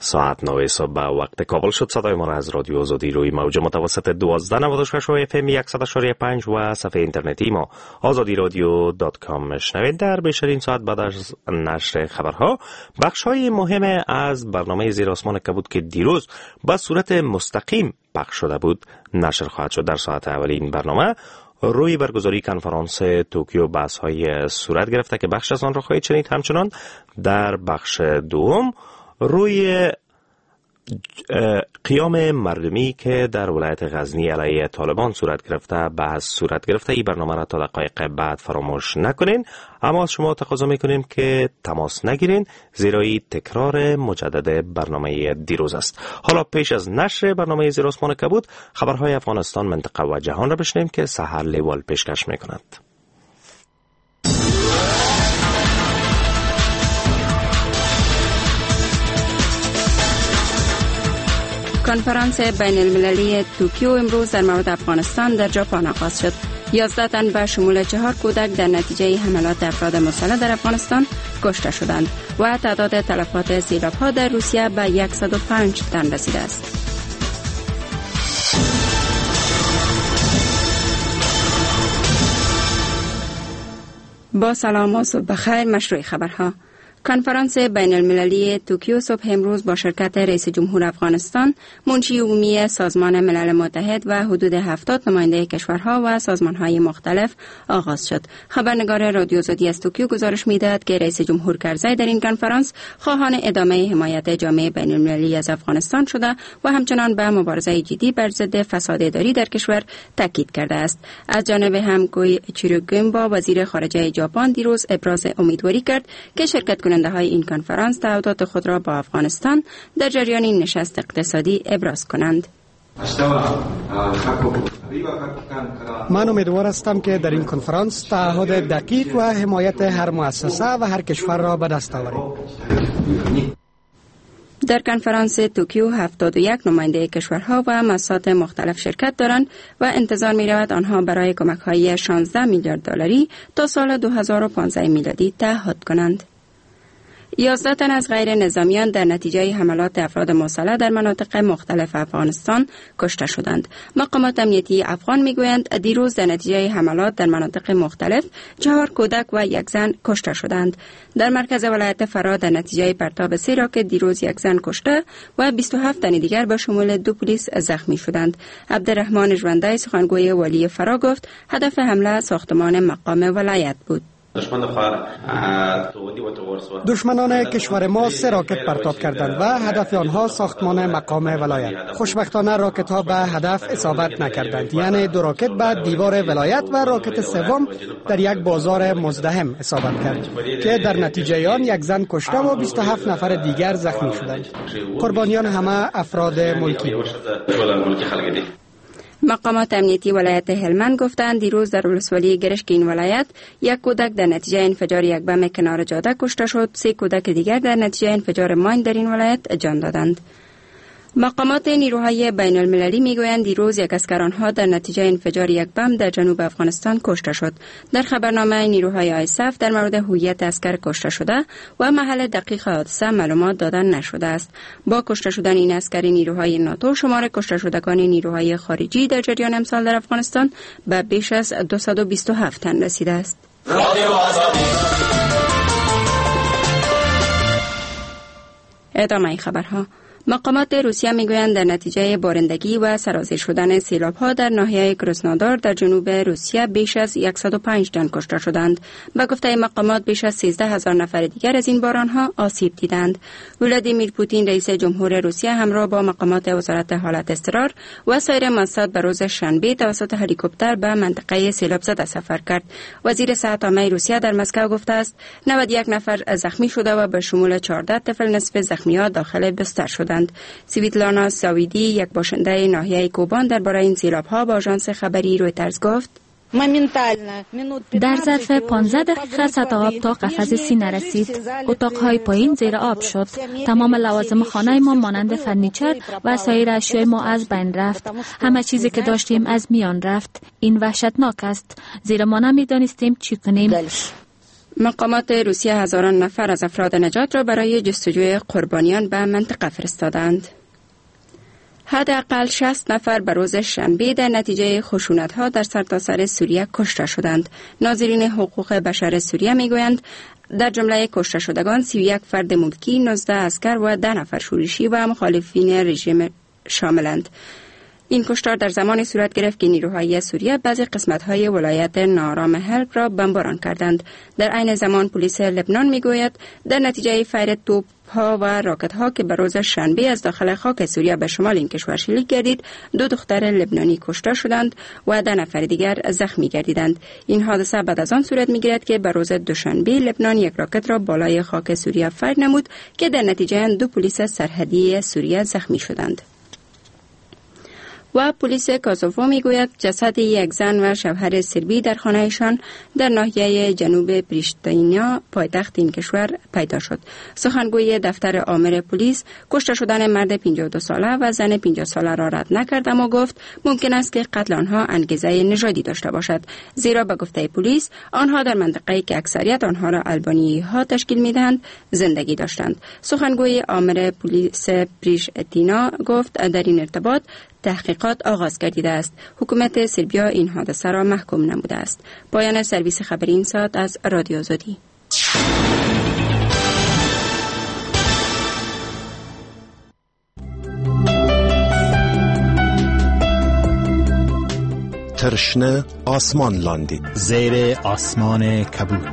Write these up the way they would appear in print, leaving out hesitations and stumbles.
ساعت 9 صبح به وقت کابل شد. صدای ما را از رادیو آزادی روی موج متوسط 1296 FM 100.5 و صفحه اینترنتی ما azadiradyo.com میشنوید. در بیشترین ساعت بعد از نشر خبرها بخش‌های مهم از برنامه زیر آسمان کبود که دیروز به صورت مستقیم پخش شده بود نشر خواهد شد. در ساعت اول این برنامه روی برگزاری کنفرانس توکیو بحث‌های صورت گرفته که بخش از آن را خواهید شنید. همچنان در بخش دوم روی قیام مردمی که در ولایت غزنی علیه طالبان صورت گرفته بحث صورت گرفته. این برنامه را تا دقایق بعد فراموش نکنین، اما از شما تقاضا میکنیم که تماس نگیرین زیرا این تکرار مجدد برنامه دیروز است. حالا پیش از نشر برنامه زیر آسمان کبود خبرهای افغانستان، منطقه و جهان را بشنویم که سحر لیوال پیشکش میکند. کنفرانس بین المللی توکیو امروز در مورد افغانستان در ژاپن آغاز شد. 11 تن به شمول 4 کودک در نتیجه حملات افراد مسلح در افغانستان کشته شدند و تعداد تلفات سیلاب‌ها در روسیه به 105 تن رسیده است. با سلام و صبح بخیر. مشروع خبرها. کنفرانس بین المللی توکیو صبح امروز با شرکت رئیس جمهور افغانستان، منشی عمومی سازمان ملل متحد و حدود 70 نماینده کشورها و سازمانهای مختلف آغاز شد. خبرنگار رادیو آزادی از توکیو گزارش می‌دهد که رئیس جمهور کرزی در این کنفرانس خواهان ادامه حمایت جامعه بین المللی از افغانستان شده و همچنان به مبارزه جدی بر ضد فساد اداری در کشور تاکید کرده است. از جانب هم کوی ایچیروگومبا وزیر خارجه ژاپن دیروز ابراز امیدواری کرد که شرکت کننده های این کنفرانس تعهدات خود را با افغانستان در جریان این نشست اقتصادی ابراز کنند. من امیدوار هستم که در این کنفرانس تعهد دقیق و حمایت هر مؤسسه و هر کشور را به دست آوریم. در کنفرانس توکیو 71 نماینده کشورها و مؤسسات مختلف شرکت دارند و انتظار می رود آنها برای کمک‌های 16 میلیارد دلاری تا سال 2015 میلادی تعهد کنند. 11 تن از غیر نظامیان در نتیجه حملات افراد مسلح در مناطق مختلف افغانستان کشته شدند. مقامات امنیتی افغان میگویند دیروز در نتیجه حملات در مناطق مختلف 4 کودک و 1 زن کشته شدند. در مرکز ولایت فرا در نتیجه پرتاب 3 راکت دیروز 1 زن کشته و 27 تن دیگر به شمول 2 پلیس زخمی شدند. عبدالرحمن ژوندی سخنگوی والی فرا گفت هدف حمله ساختمان مقام ولایت بود. دشمنان کشور ما 3 راکت پرتاب کردند و هدف آنها ساختمان مقام ولایت. خوشبختانه راکت ها به هدف اصابت نکردند، یعنی 2 راکت به دیوار ولایت و راکت سوم در یک بازار مزدحم اصابت کرد که در نتیجه آن 1 زن کشته و 27 نفر دیگر زخمی شدند. قربانیان همه افراد ملکی بودند. مقامات امنیتی ولایت هلمند گفتند دیروز در ولسوالی گرشک این ولایت 1 کودک در نتیجه انفجار 1 بم کنار جاده کشته شد. 3 کودک دیگر در نتیجه انفجار ماین در این ولایت جان دادند. مقامات نیروهای بین المللی میگویند دیروز 1 اسکر آنها در نتیجه انفجار 1 بم در جنوب افغانستان کشته شد. در خبرنامه نیروهای آیسف در مورد هویت اسکر کشته شده و محل دقیق حادثه معلومات دادن نشده است. با کشته شدن این اسکر نیروهای ناتو شمار کشته شدگان نیروهای خارجی در جریان امسال در افغانستان به بیش از 227 تن رسیده است. ادامه خبرها. مقامات روسیه میگویند در نتیجه بارندگی و سرازیر شدن سیلاب‌ها در ناحیه کراسنودار در جنوب روسیه بیش از 105 تن کشته شدند. به گفته مقامات بیش از 13,000 نفر دیگر از این باران‌ها آسیب دیدند. ولادیمیر پوتین رئیس جمهور روسیه همراه با مقامات وزارت حالت اضطرار و سایر مؤسسات به روز شنبه توسط هلیکوپتر به منطقه سیلاب زده سفر کرد. وزیر صحت عامه روسیه در مسکو گفته است 91 نفر زخمی شده و به شمول 14 طفل نصف زخمی‌ها داخل بستر شدند. سویتلانا ساویدی یک باشنده ناحیه کوبان درباره این سیلاب‌ها با آژانس خبری رویترز گفت در ظرف 15 دقیقه سطح آب تا قفس سینه رسید. اتاق‌های پایین زیر آب شد. تمام لوازم خانه ما مانند فرنیچر و سایر اشیاء ما از بین رفت. همه چیزی که داشتیم از میان رفت. این وحشتناک است. زیرا ما نمی‌دانستیم چی کنیم. مقامات روسیه هزاران نفر از افراد نجات را برای جستجوی قربانیان به منطقه فرستادند. حداقل 60 نفر به روز شنبه در نتیجه خشونت‌ها در سرتاسر سوریه کشته شدند. ناظرین حقوق بشر سوریه میگویند در جمله کشته شدگان 31 فرد ملکی، 19 عسکر و 10 نفر شورشی و مخالفین رژیم شاملند. این کشتار در زمان صورت گرفت که نیروهای سوریه بعضی قسمت‌های ولایت ناآرام حلب را بمباران کردند. در عین زمان پلیس لبنان میگوید در نتیجه فیر توپ‌ها و راکت‌ها که به روز شنبه از داخل خاک سوریه به شمال این کشور شلیک گردید، 2 دختر لبنانی کشته شدند و 10 نفر دیگر زخمی گردیدند. این حادثه بعد از آن صورت میگیرد که به روز دوشنبه لبنان یک راکت را بالای خاک سوریه فیر نمود که در نتیجه 2 پلیس سرحدی سوریه زخمی شدند. و پلیس کوسوو میگوید جسد یک زن و شوهر سربی در خانهشان در ناحیه جنوب پریشتینا پایتخت این کشور پیدا شد. سخنگوی دفتر آمر پلیس کشته شدن مرد 52 ساله و زن 50 ساله را رد نکرد، اما گفت ممکن است که قتل آنها انگیزه نژادی داشته باشد، زیرا به گفته پلیس آنها در منطقه‌ای که اکثریت آنها را آلبانی‌ها تشکیل می‌دهند زندگی داشتند. سخنگوی آمر پلیس پریشتینا گفت در این ارتباط تحقیقات آغاز گردیده است. حکومت سربیا این حادثه را محکوم نموده است. پایان سرویس خبری این ساعت از رادیو آزادی. ترشنه آسمان لاندید، زیر آسمان کبود.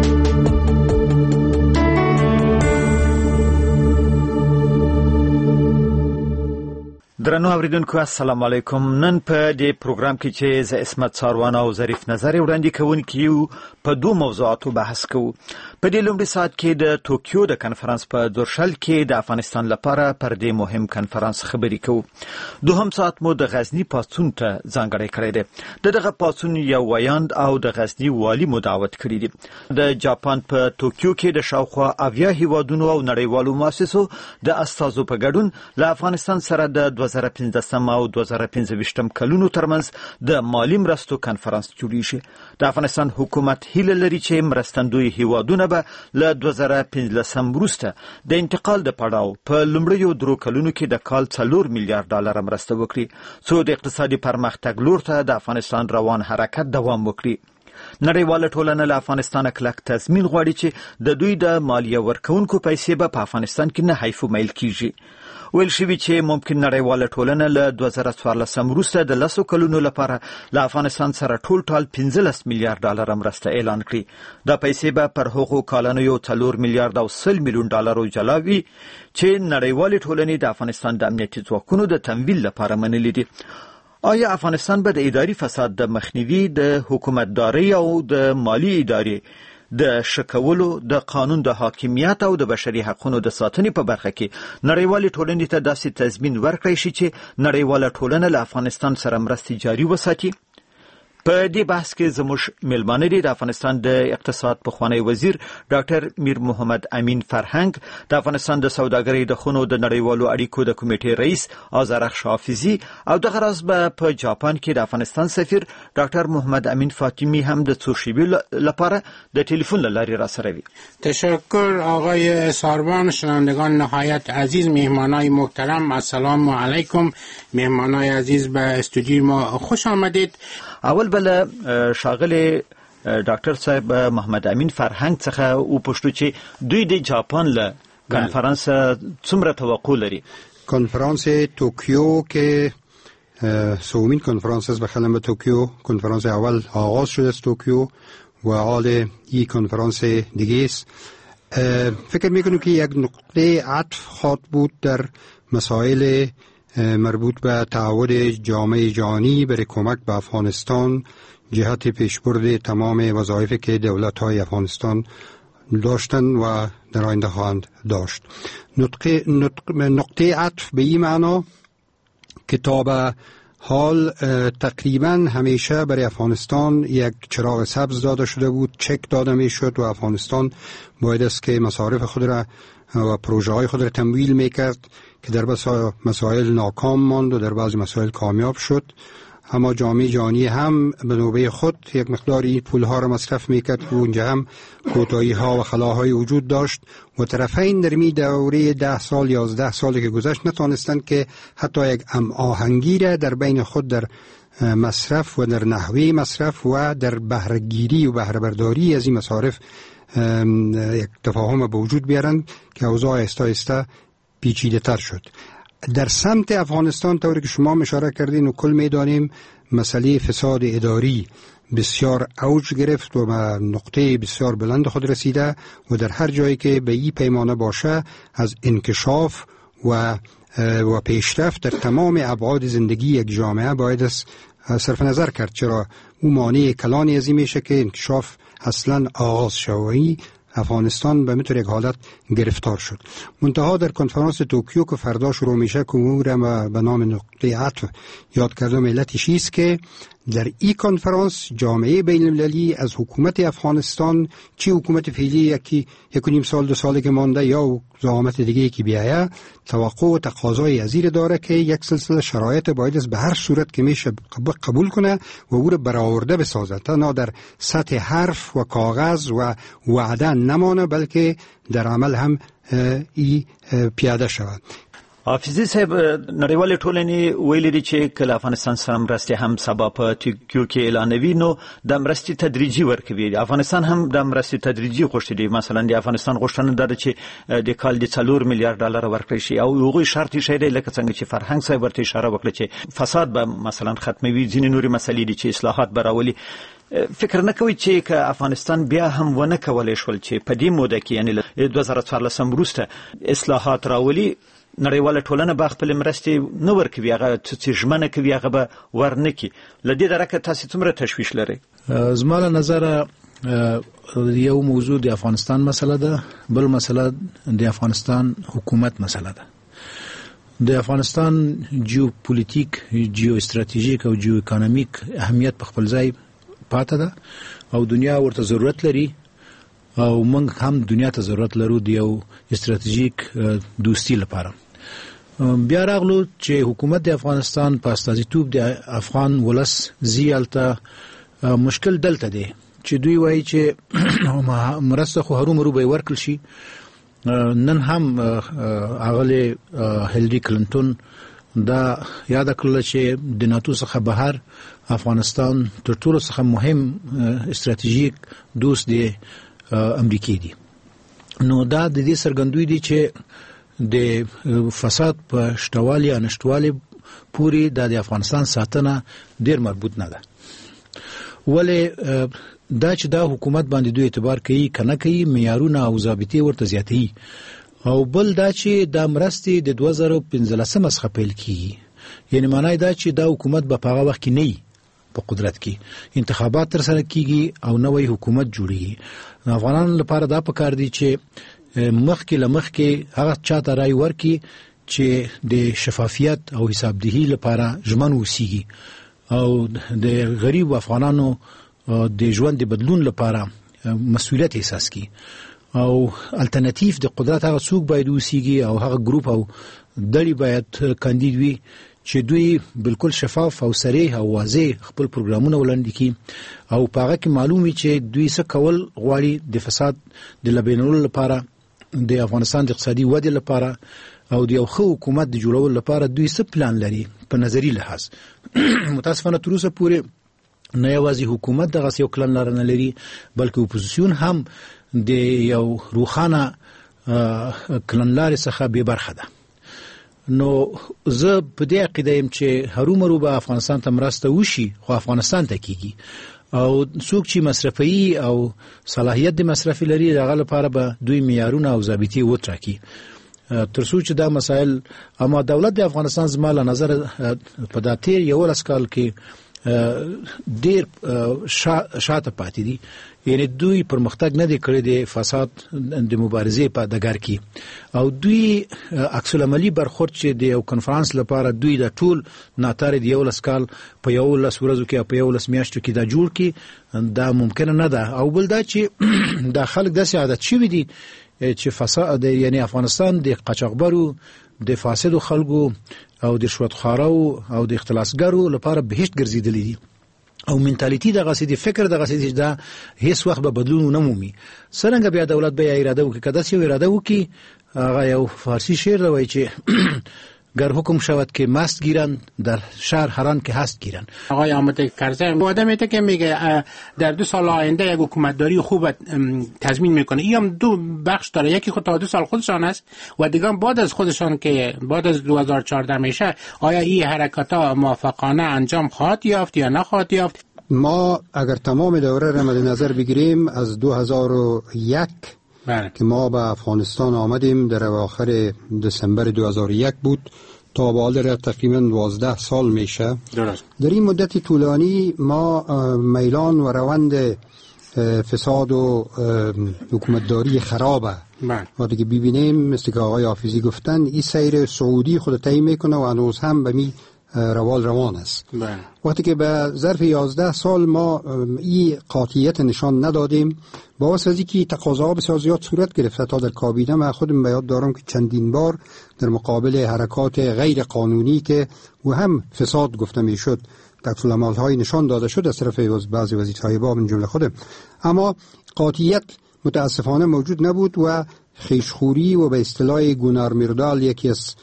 درنو اوریدونکو السلام علیکم. نن په دې پروګرام کې چې ز اسمت ساروان او ظریف نظر وړاندې کوونکي په 2 موضوعاتو بحث کوو. په دې لومړي ساعت کې د ټوکیو د کنفرانس په دورشل کې د افغانستان لپاره پر دې مهم کنفرانس خبرې کوو. دوهم ساعت مو د غزنی پاڅون ته ځانګړی کړی دی. دغه پاڅون یو ویاند او د غزنی والی مو دعوت کړی دی. د جاپان په ټوکیو کې د شاوخوا 70 هیوادونو او نړیوالو مؤسسو د استازو په ګډون له افغانستان سره د 2015 او 2025 کلونو ترمنځ د مالی مرستو کنفرانس جوړیږي. د افغانستان حکومت هیله لري چې مرستندوی هیوادونه به له 2015 وروسته د انتقال د پړاو په لومړیو 3 کلونو کې د کال 4 میلیارډ ډالر مرسته وکړي، څو د اقتصادي پرمختګ لور ته د افغانستان روان حرکت دوام وکړي. نړیواله ټولنه له افغانستان کلک تضمین غواړي چې د دوی د مالیه ورکونکو پیسې به په افغانستان کې نه حیف میل کیږي. ویل شوی چې ممکن نړیواله ټولنه له 2014 وروسته د 10 کلونو لپاره له افغانستان سره ټول 15 میلیارډ ډالر مرسته اعلان کړي. دا پیسې به پر هغو کالونو 4 میلیارډ او 100 میلیون ډالر جلاوي چې نړیواله ټولنه د افغانستان د امنیتي ځواکونو د تمویل لپاره منلي دي. آیا افغانستان به د اداري فساد د مخنیوي، د حکومتداري او د مالی ادارې د شکولو، د قانون د حاکمیت او د بشري حقوقو د ساتنې په برخه کې نړیوالې ټولنې ته داسې تضمین ورکړی شي چې نړیواله ټولنه له افغانستان سره مرستې جاري وساتي؟ په دې بحث کې زموږ ملمانه دي د افغانستان د اقتصاد پخوانی وزیر ډاکټر میر محمد امین فرهنګ، د افغانستان د سوداګرۍ د خونو د نړیوالو اړیکو د کمیټې رئیس آذرخش حافظي او دغه راز به په جاپان کې د افغانستان سفیر ډاکټر محمد امین فاطمی هم د څو شیبې لپاره د ټلیفون له لارې را سره وي. تشکر آقای ساروان. شنوندگان نهایت عزیز، مهمانای محترم، السلام علیکم. مهمانای عزیز به استودیو ما خوش آمدید. اول بل شاغل ډاکټر صاحب محمد امین فرهنګ څخه او پښتو چې دوی د جاپان له کنفرانس څومره توقع لري؟ کنفرانس توکیو که سومین کنفرانس است به توکیو، کنفرانس اول آغاز شده از توکیو و حال این کنفرانس دیگه است. فکر میکنم که یک نقطه عطف خواهد بود در مسائل مربوط به تعهد جامعه جهانی برای کمک به افغانستان جهت پیشبرد تمام وظایفی که دولت‌های افغانستان داشتن و در آینده خواهند داشت. نقطه عطف به این معنا که تا به حال تقریبا همیشه برای افغانستان یک چراغ سبز داده شده بود، چک داده می شد و افغانستان باید است که مصارف خود را و پروژه های خود را تمویل می کرد که در مسائل ناکام ماند و در بعضی مسائل کامیاب شد. اما جامعه جهانی هم به نوبه خود یک مقدار این پولها را مصرف میکرد و اونجا هم کوتاهی ها و خلاهای وجود داشت و طرفین در می دوره 10 سال 11 سالی که گذشت نتانستند که حتی یک هماهنگی را در بین خود در مصرف و در نحوه مصرف و در بهره‌گیری و بهره‌برداری از این مصارف یک تفاهم به وجود بیارند که اوضاع آهسته آهسته پیچیده تر شد. در سمت افغانستان طوری که شما اشاره کردین و کل میدانیم مسئله فساد اداری بسیار اوج گرفت و به نقطه بسیار بلند خود رسیده و در هر جایی که به این پیمانه باشه از انکشاف و پیشرفت در تمام ابعاد زندگی یک جامعه باید صرف نظر کرد، چرا اون مانع کلانی از این میشه که انکشاف اصلا آغاز شوی. افغانستان به مطور یک حالت گرفتار شد. منتها در کنفرانس توکیو که فردا شروع میشه که او را به نام نقطه عطف یاد کردم علتش است که در این کنفرانس جامعه بین المللی از حکومت افغانستان چی حکومت فعلی یک و نیم سال 2 ساله که مانده یا زعامت دیگه که بیایه توقع و تقاضای ازیر داره که یک سلسله شرایط باید به هر صورت که میشه قبول کنه و او را برآورده بسازه، تا در سطح حرف و کاغذ و وعده نمانه بلکه در عمل هم ای پیاده شود. حافظي صاحب نړیوال ټولنې ویلي دي چې کله افغانستان سره مرستې هم سبا په توکیو کې اعلانوي نو د مرستې تدریجي ورکوي. افغانستان هم د مرستې تدریجي غوښتي دي. مثلا د افغانستان غوښتنه ده چې د کال د 4 میلیارډ ډالر ورکړي شي او هغوی شرط یې شی لکه څنګه چې فرهنګ صاحب ورته اشاره وکړه چې فساد به مثلا ختموي، ځینې نورې مسلې دي چې اصلاحات به راولي. فکر نه کوي چې که افغانستان بیا هم ونه کولی شول چې په دې موده کې یعنی 2014 وروسته اصلاحات راولي نړیواله ټولنه به خپل مرستې نه ورکوي، هغه چې ژمنه کوي هغه به ورنکړي. له دې درکه تاسو څومره تشویش لرئ؟ زما له نظره یو موضوع د افغانستان مسله ده، بل مسله د افغانستان حکومت مسله ده. د افغانستان جیوپولیټیک، جیو استراتیژیک او جیو اکونومیک اهمیت په خپل ځای پاتې ده او دنیا ورته ضرورت لري او موږ هم دنیا ته ضرورت لرو د یو استراتیژیک دوستی لپاره. بیا راغلو چې حکومت د افغانستان په استازیتوب د افغان ولس زیالته مشکل دلته دی چې دوی وایي چې مرسته خو هرومرو به ورکړل شي. نن هم اغلی هیلری کلینټون دا یاد کړل چې د ناتو څخه بهر افغانستان تر ټولو څخه مهم استراتیژیک دوست دی امریکای دی. نو دا د دې څرګندوي دي چې د فساد په شتوالي یا نشټوالي پوری د افغانستان ساتنه ډیر مربوط نه ده. ولی دا چې دا حکومت باندې دوی اعتبار کوي کنه کوي معیارونه او ضابطې ورته زیاتوي او بل دا چې دا مرستې د 2015 څخه پیل کیږي، یعنی معنی دا چې دا حکومت به په هغه وخت کې نه په قدرت کې انتخابات تر سره کیږي او نوې حکومت جوړیږي. افغانانو لپاره دا پکار دي چې مخکې هغه چاته رای ورکړي چې د شفافیت او حسابدهي لپاره ژمن وسیږي او د غریب افغانانو د ژوند د بدلون لپاره مسؤلیت احساس کړي او الټرناتیو د قدرت هغه څوک باید وسیږي او هغه ګروپ او ډلې باید کاندید وي چې دوی بالکل شفاف او صریح او واضح خپل پروګرامونه وړاندې کړي او په هغه کې معلومي چې دوی څه کول غواړي د فساد د لبینولو لپاره، د افغانستان د اقتصادي ودې لپاره او د یو ښه حکومت د جوړولو لپاره دوی څه پلان لري په نظری لحاظ. متاسفانه تر اوسه پورې نه یوازې حکومت دغه یو پلان نه لري بلکې اپوزیسیون هم د یو روخانه کلنلارې څخه بې برخه ده. نو زه په دې عقیده یم چې هرومرو به افغانستان ته مرسته وشي خو افغانستان ته کیږي او څوک چې مصرفي او صلاحیت د مصرف لري دغه لپاره به دوی معیارونه او ضابطې وټاکي تر څو چې دا مسائل. اما دولت د افغانستان زما له نظر په دا تیر یو لس کال کې ډیر شاته پاتې دي، یعنی دوی پرمختګ نه دی کړی د فساد د مبارزې په ډګر کې او دوی عکس العملي برخورد چې د یو کنفرانس لپاره دوی د ټول ناتاره دی یو لس کال په یو لس ورځو کې په یو لس میاشتو کې دا جوړ کی دا ممکن نه ده. او بل دا چې د خلک د سعادت شوی دي چې فساد یعنی افغانستان د قاچاقبرو د فاسدو خلکو او د رشوتخوارو او د اختلاسګرو لپاره بهشت ګرځیدلی دي او منټالیټي دغه سي د فکر دغه سي دا هیڅ وخت به بدلون نه مومي. څنګه بیا دولت به اراده وکړي کدا چې اراده وکړي هغه یو فارسی شعر دی وایي چې گر حکم شود که مست گیرن در شهر هران که هست گیرن. آقای احمد کرزی وعده میده که میگه در 2 سال آینده یک حکومتداری خوب تضمین میکنه. این هم 2 بخش داره، یکی خود تا 2 سال خودشان است و دیگه بعد از خودشان که بعد از 2014 میشه آیا این حرکت‌ها موافقانه انجام خواهد یافت یا نخواهد یافت؟ ما اگر تمام دوره را مد نظر بگیریم از 2001 که ما به افغانستان آمدیم در اواخر دسامبر 2001 بود تا به حال تقریبا 12 سال میشه. در این مدت طولانی ما میلان و روند فساد و حکومتداری خرابه وقتی که ببینیم مثل که آقای حافظی گفتن این سیر سعودی خود تعیین میکنه و هنوز هم به می روان است. وقتی که به ظرف 11 سال ما این قاطعیت نشان ندادیم باعث از اینکه تقاضاها بسیار زیاد صورت گرفت. تا در کابینه من خودم به یاد دارم که چندین بار در مقابل حرکات غیر قانونی که و هم فساد گفته میشد دستورالعمل‌های نشان داده شد از طرف بعضی وزیرهای با من جمله خودم، اما قاطعیت متاسفانه موجود نبود و خیشخوری و به اصطلاح گونار میردال یکی از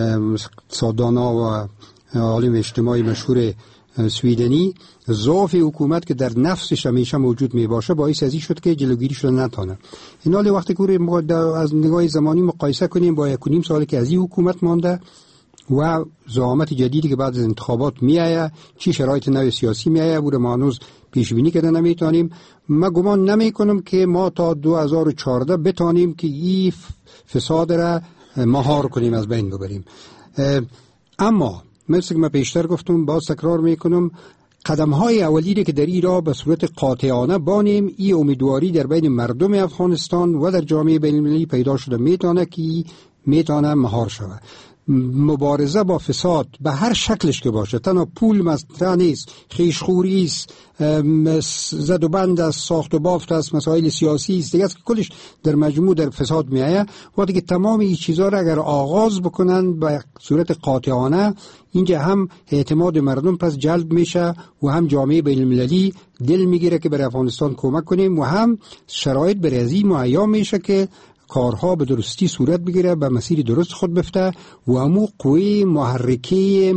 اقتصاددانا و عالم اجتماعی مشهور سویدنی ضعف حکومت که در نفسش همیشه موجود می باشه باعث ازی شد که جلوگیری شده نتونه. این حال وقتی که از نگاه زمانی مقایسه کنیم با 1.5 سال که از این حکومت مانده و زعامت جدیدی که بعد از انتخابات می آید چی شرایط نو سیاسی می آید بوده ما هنوز پیش بینی کرده نمیتونیم. من گمان نمی کنم که ما تا 2014 بتانیم که این فساد را مهار کنیم از بین ببریم. اما مثل که من پیشتر گفتم باز تکرار میکنم قدم‌های اولیه که در این راه به صورت قاطعانه بانیم این امیدواری در بین مردم افغانستان و در جامعه بین‌المللی پیدا شده میتونه که میتونه مهار شود. مبارزه با فساد به هر شکلش که باشه، تنها پول مطرح نیست، خیشخوری است، زد و بند است، ساخت و بافت است، مسائل سیاسی است، دیگه است که کلش در مجموع در فساد میایه. وقتی که تمام این چیزا را اگر آغاز بکنن به صورت قاطعانه اینجا هم اعتماد مردم پس جلب میشه و هم جامعه بین المللی دل میگیره که برای افغانستان کمک کنیم و هم شرایط برای از این مهیا میشه که کارها به درستی صورت بگیره، به مسیر درست خود بفته و همو قوی محرکه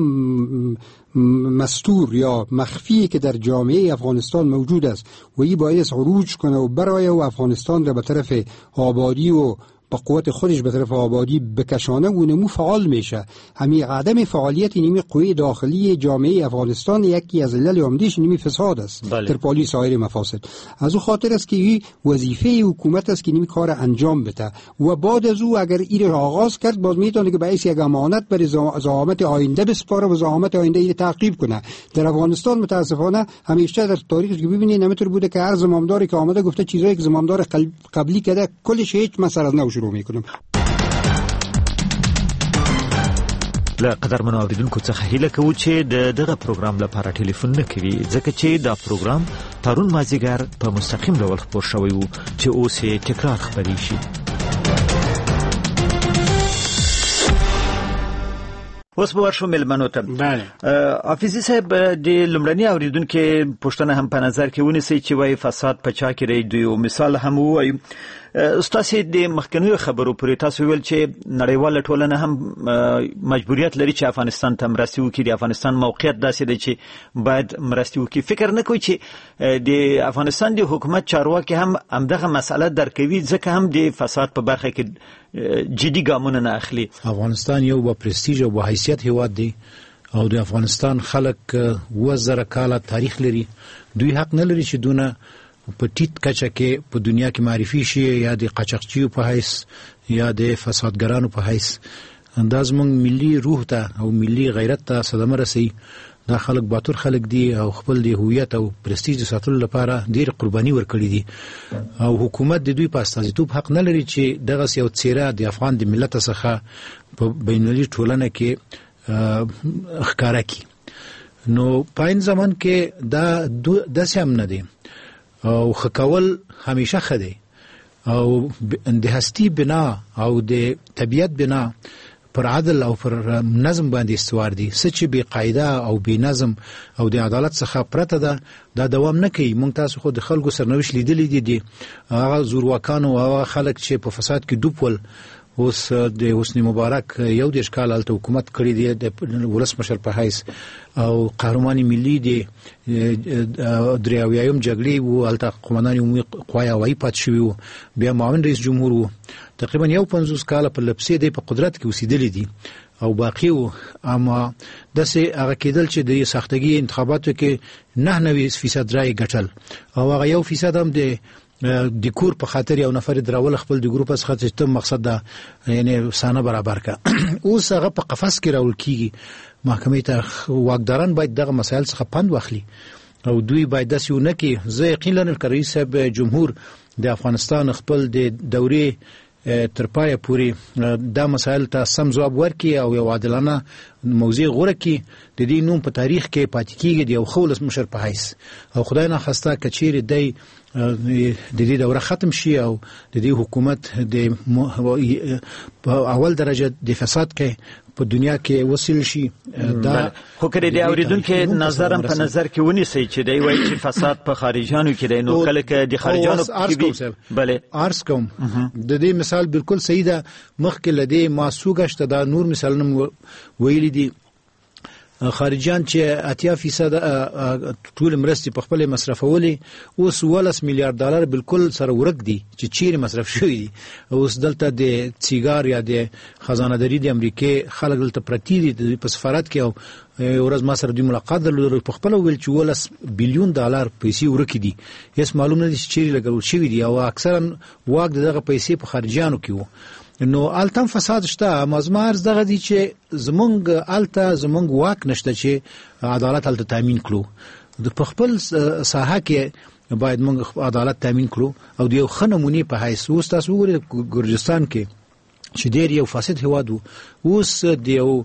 مستور یا مخفی که در جامعه افغانستان موجود است و این باید عروج کنه و برای و افغانستان را به طرف آبادی و با قوت خودش به طرف آبادی بکشانه و نمو فعال میشه. همین عدم فعالیت نیمی قوی داخلی جامعه افغانستان یکی از علل عمده‌اش نیمی فساد است در پالی سایر مفاسد. از او خاطر است که این وظیفه حکومت است که نیمی کار انجام بده و بعد از او اگر این را آغاز کرد باز میتونه که باعث یک امانت برای زعامت آینده بسپاره و زعامت آینده این تعقیب کنه. در افغانستان متاسفانه همیشه در تاریخ که ببینید نمیتونه بوده که هر زمامداری که آمده گفته چیزایی که زمامدار قبلی کرده کلش هیچ مسئله از نو شروع میکنم. لقدر من اوریدونکو څخه هیله کوو چې دغه پروګرام لپاره ټلیفون نه کوي ځکه چې دا پروګرام پرون مازیګر په مستقیم ډول خپور شوی وو چې اوس یې تکرار خپرې شي. اوس به ورشو ملمنو ته. حافظي صاحب د لومړني اوریدونکو پوښتنه هم په نظر کې ونیسئ چې وایي فساد په چا کې دی. دوی مثال هم ووایي ستاسو د مخکنیو خبرو پرې تاسو ویل چې نړیواله ټولنه هم مجبوریت لري چې افغانستان ته مرستې وکړي. د افغانستان موقعیت داسې دی چې باید مرستې وکړي. فکر نه کوئ چې د افغانستان د حکومت چارواکي هم همدغه مسله درک کوي ځکه هم د فساد په برخه کې جدي ګامونه نه اخلي؟ افغانستان یو با پرستیژ او با حیثیت هیواد دی او د افغانستان خلک 2000 کاله تاریخ لري. دوی حق نه لري چې دونه په ټیټ کچه کې په دنیا کې معرفي شي یا د قاچاقچیو په حیث یا د فسادګرانو په حیث. انداز موږ ملي روح ته او ملي غیرت ته صدمه رسي. دا خلک باتور خلک دي او خپل د هویت او پرستیژ ساتلو لپاره ډېر قرباني ورکړي دي او حکومت د دوی په استازیتوب حق نه لري چې دغه یو څیره د افغان د ملت څخه په بینالمللي ټولنه کې ښکارا کړي. نو په این زمان کې دا داسې هم نه دی او خکول همیشه خدي او د هستی بنا او د طبیعت بنا پر عدل او پر نظم باندې استوار دي. چې بې قاعده او بې نظم او د عدالت څخه پرته ده دا دوام نه کوي. مونږ تاسو خو د خلکو سرنوشت لیدلې دي هغه زورواکانو او هغه خلک چې په فساد کې ډوب ول. اوس د حسنی مبارک یو د اشکال الته حکومت کړی دی د ولسمشر په حیث او قهرماني ملي دی دریاویم جګړې وو الته قومندان عمومي قوایا وای پات شوی بیا معاون رئیس جمهور وو تقریبا یو 50 کال په لپسې دی په قدرت کې اوسېدلی دي او باقی وو. اما دسه هغه کېدل چې د سختګي انتخاباتو کې 99% رای ګټل او هغه 1% هم د کور په خاطر یو نفر درول خپل د ګروپ څخه چې ته مقصد دا یعنی سانه برابر کا. اوس هغه په قفس کې راول کیږي. محکمې ته واکداران باید دغه مسایل څخه پند واخلي او دوی باید داسې ونه کې. زه یقین لرم چې رئیس صاحب جمهور د افغانستان خپل د دورې تر پایه پورې دا مسایل ته سم جواب ورکړي او یو عادلانه موضوع غوړه کړي. د دې نوم په تاریخ کې پاتې کیږي د یو خولس مشر په حیث او خدای نه خواسته کچیر دی د دې دوره ختم شي او د دې حکومت د اول درجه د فساد کې په دنیا کې وصل شي. دا خو کړي دی اوریدونکو نظرم په نظر کې ونیسي چې دی وایي چې فساد په خارجانو کې دی نو کله کې د خارجانو کې بله ارس کوم د دې مثال بالکل صحیح ده. مخکې لدی ماسوګشت دا نور مثالونه ویلي دي خارجان چې 80% ټول مرستې په خپل مصرفولې اوس 18 میلیارډ ډالر بالکل سره ورک دي چې چیرې مصرف شوی دي. اوس دلته د سیګار یا د خزانه‌داري د امریکای خلک دلته پرتی دي په سفارت کې او ورځ ما سره د ملاقات درلود په خپل ویل چې 18 بلیون ډالر پیسې ورک دي. هیڅ معلوم نه دي چې چیرې لګول شوی دي او اکثرا واګ دغه پیسې په خارجانو کې وو. نو التم فساد شته مزمارز دغه دي چې زمونږ الته زمونږ واک نشته چې عدالت الته تامین کړو. د خپل ساحه کې باید موږ عدالت تامین کړو او د یو خنمونی په حیث اوس تاسو وګورئ ګرجستان کې چې ډیر یو فاسد هواد اوس د یو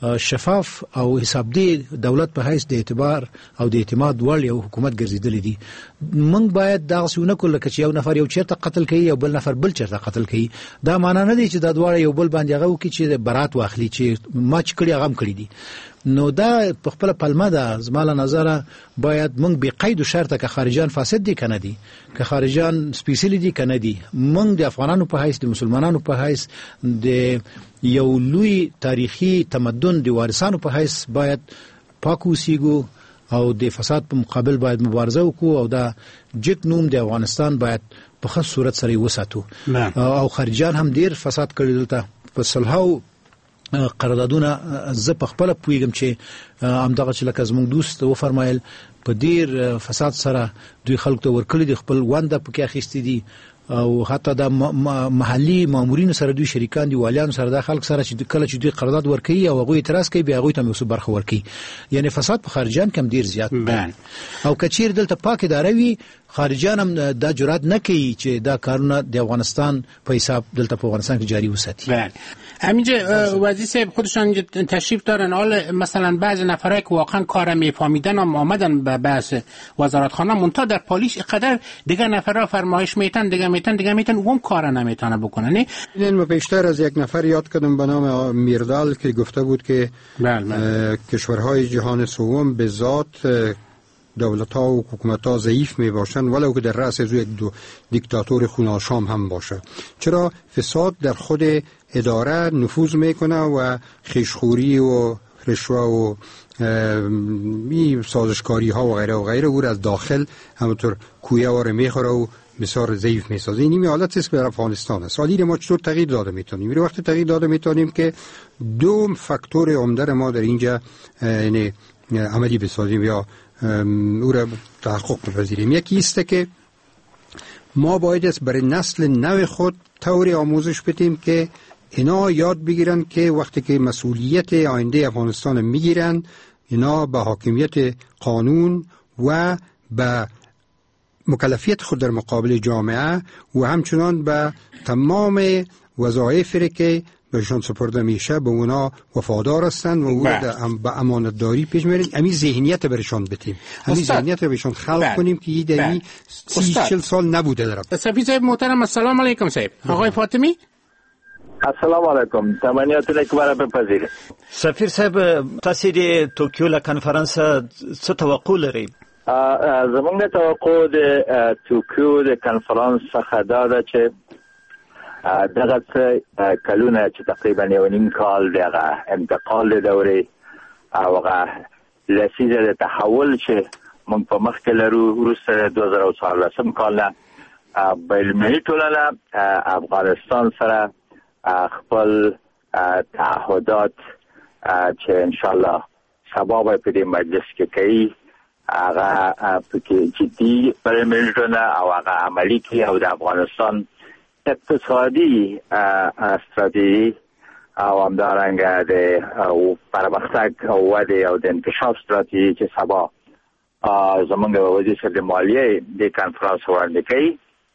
شفاف او حسابدی دولت په حیث د اعتبار او د اعتماد وړ یو حکومت ګرځیدلې دي. موږ باید دا څونه کول چې یو نفر یو چیرته قتل کوي او بل نفر بل چیرته قتل کوي. دا معنی نه دی چې دا دواړه یو بل باندې هغه وکړي چې برات واخلي چې ما چې کړی هغه هم کړی دي. نو دا په خپل پلمه ده زماله نظر باید موږ به قید شرطه که خارجان فاسد دي کنه دي که خارجان سپیشلی دي کنه دي موږ د افغانانو په حیث د مسلمانانو په حیث د یو لوی تاریخي تمدن د وارثانو په حیث باید پاک اوسېږو او د فساد په مقابل باید مبارزه وکړو او دا جک نوم د افغانستان باید په خاص صورت سره وساتو. او خارجان هم ډیر فساد کړی دلته په صلحو قراردادونه زه په خپل پویګم چې همدغه چې لکه زموږ دوست و فرمایل په ډیر فساد سره دوی خلکو ته ورکړي دي خپل وانده پکې اخیستې دي او حتی د محلي مامورینو سره دوی شریکان دي والیانو سره د خلک سره چې کله چې دوی قرارداد ورکړي او هغه اعتراض کوي بیا هغه ته موثق برخه ورکړي. یعنی فساد په خارجان کم ډیر زیات او کچیر دلته پاک اداره وي خارجان هم دا جرأت نه کوي چې دا کارونه د افغانستان په حساب دلته په افغانستان کې جاری وساتي. همینجا وزیر صاحب خودشان تشریف دارن حالا مثلا بعضی نفرایی که واقعا کار میفهمیدن هم آمدن به بحث وزارتخانه منتها در پالیش اینقدر دیگه نفرها فرمایش میتن دیگه میتن اون کار نمیتونه بکنن. این بیشتر از یک نفر یاد کردم به نام میردال که گفته بود که کشورهای جهان سوم به ذات دولت‌ها و حکومت‌ها ضعیف میباشند ولو که در رأس یک دیکتاتور خون‌آشام هم باشه. چرا فساد در خود اداره نفوذ میکنه و خیشخوری و رشوه و سازشکاری ها و غیره او از داخل همونطور کویه واره میخوره و بسیار ضعیف میسازه. این حالت است که در افغانستان است. حالی ما چطور تغییر داده میتونیم؟ وقتی تغییر داده میتونیم که دو فاکتور عمده ما در اینجا یعنی عملی بسازیم یا او را تحقق بپذیریم. یکی است که ما باید است برای نسل نو خود طوری آموزش بدیم که اینا یاد بگیرن که وقتی که مسئولیت آینده افغانستان میگیرن اینا به حاکمیت قانون و به مکلفیت خود در مقابل جامعه و همچنان به تمام وظایفی که بهشون سپرده میشه به اونا وفادار هستند و او به امانتداری پیش میرن. همین ذهنیت برشان بدیم، همین ذهنیت برشان خلق کنیم که این در 30-40 سال نبوده. در صاحب محترم السلام علیکم. صاحب آقای فاطمی السلام علیکم، تمنیاتونه که برای بپذیرید. سفیر صاحب، تاسو د توکیو له کانفرنس څه توقع لرئ؟ زمونږ توقع د توکیو د کانفرنس څخه دا ده چې دغه څه کلونه چې تقریبا 1.5 کال دغه انتقال د دورې او هغه لسیزه د تحول چې موږ په مخ کې لرو وروسته 2014 کال نه بین‌المللي ټولنه افغانستان سره خپل تعهدات چې ان شاء الله سبا به په دې مجلس کې کوي هغه پکې جدي بین‌المللي ټولنه او هغه عملي کوي او د افغانستان اقتصادي استراتیژي او همدارنګه د پرمختګ او ودې او د انکشاف استراتیژي چې سبا زمونږ وزیر د مالیې د کانفرنس وړاندې کوي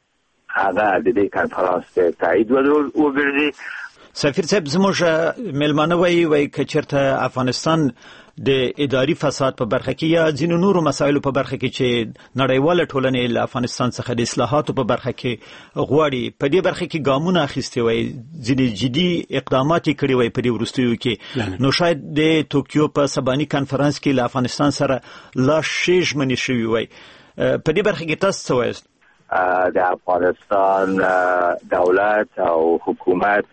هغه د دې کانفرنس ته تایید وګرځي. سفیر صاحب، زموږ ملمانه وایي که چېرته افغانستان د اداري فساد په برخه کې یا ځینو نورو مسایلو په برخه کې چې نړیواله ټولنه له افغانستان څخه د اصلاحاتو په برخه کې غواړي، په دې برخه کې ګامونه اخیستي وای، ځینې جدي اقدامات کړي وای په دې وروستیو کې، نو شاید د توکیو په سباني کانفرنس کې له افغانستان سره لا شي ژمنې شوي وای. په دې برخه کې تاسو څه وایست؟ د افغانستان دولت او حکومت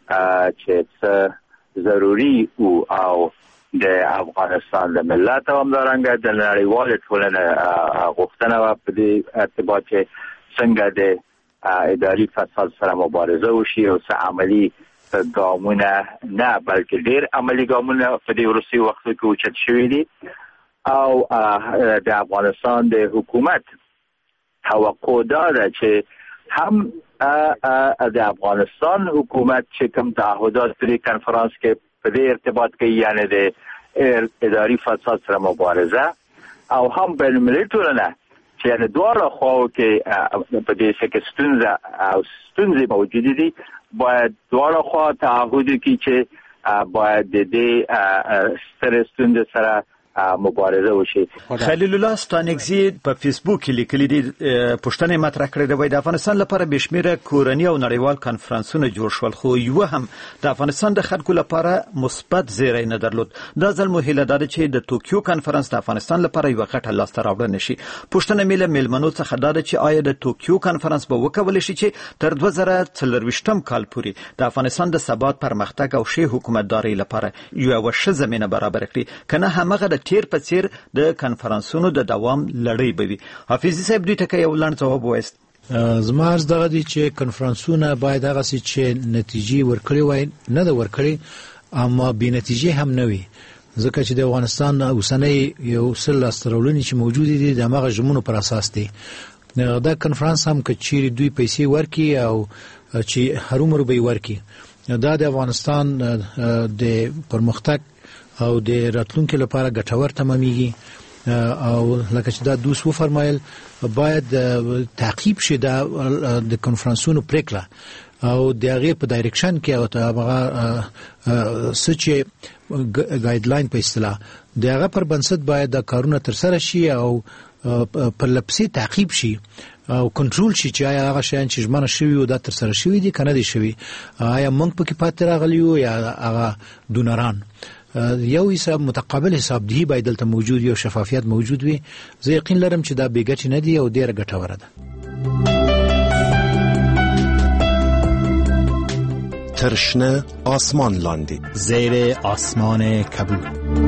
چې څه ضروري او د افغانستان د ملت او همدارنګه د نړیوال ټولنې غوښتنه په دې ارتباط چې څنګه د اداري فساد سره مبارزه وشي او څه عملی ګامونه نه بلکې ډېر عملی ګامونه په دې وروستي وختو کې اوچت شوي دي او د افغانستان د حکومت توقع داره چې هم د افغانستان حکومت چې کوم تعهدات په کانفرنس کې په دې ارتباط کې یعنی د اداري فساد سره مبارزه او هم بین‌المللي ټولنه چې یعنی دواړه خواو کې په دې کې ستونزې موجودې دي باید دواړه خوا تعهد وکړي چې باید د دې سترې ستونزې سره مبارزه وشي. خلیل الله ستانکزی په فیسبوک کې لیکلي دي پښتنه مطرح کړې ده د افغانستان لپاره بشمیره کورنی او نړیوال کانفرنسونه جوړ شول خو یو هم د افغانستان د خلکو لپاره مثبت زیری نه درلود. دا ځل مو هیله ده چې د توکیو کانفرنس د افغانستان لپاره یو غټه لاسته راوړنه شي. پښتنه ملمنو څخه ده چې آیا د توکیو کانفرنس به وکول شي چې تر 2024 کال پورې د افغانستان د ثبات پرمختګ او ښه حکومتداري لپاره یو ښه زمينه برابر کړي، کنه همغه د تیر په څیر د کانفرنسونو د دوام لړۍ به وي. حافظ صاحب دوی ته یو لاند جواب وایست. زما عرض دغه دي چې کانفرنسونه باید هغه چې نتیجې ورکړي وای نه د ورکړي اما به نتیجې هم نه وي، ځکه چې د افغانستان اوسنۍ یو سل استرولونی چې موجود دي د هغه ژمنو پر اساس دي. دا کانفرنس هم کچيري دوی پیسې ورکي او چې هرومرو به ورکي، دا د افغانستان د پرمختګ او د راتلونکو لپاره ګټور تمامېږي او لکه چې دا دوی و فرمایل باید تعقیب شي د کانفرنسونو پریکړه او د هغه په ډایرکشن کې او هغه سچ ګایډلاین په اصطلاح د هغه پر بنسټ باید د کارونه تر سره شي او په لپسي تعقیب شي او کنټرول شي چې آیا هغه شیان چې ژمنه شوی او د تر سره شوی دي کنه دي شوی، آیا موږ په کې پاتې راغلیو یا هغه دونران. یو حساب متقابل حساب دی باید دلته موجود یو شفافیت موجود وي. زه یقین لرم چې دا بیګټ نه دی او ډیره ګټوره ده. ترشنه آسمان لاندی زیر آسمان کبود.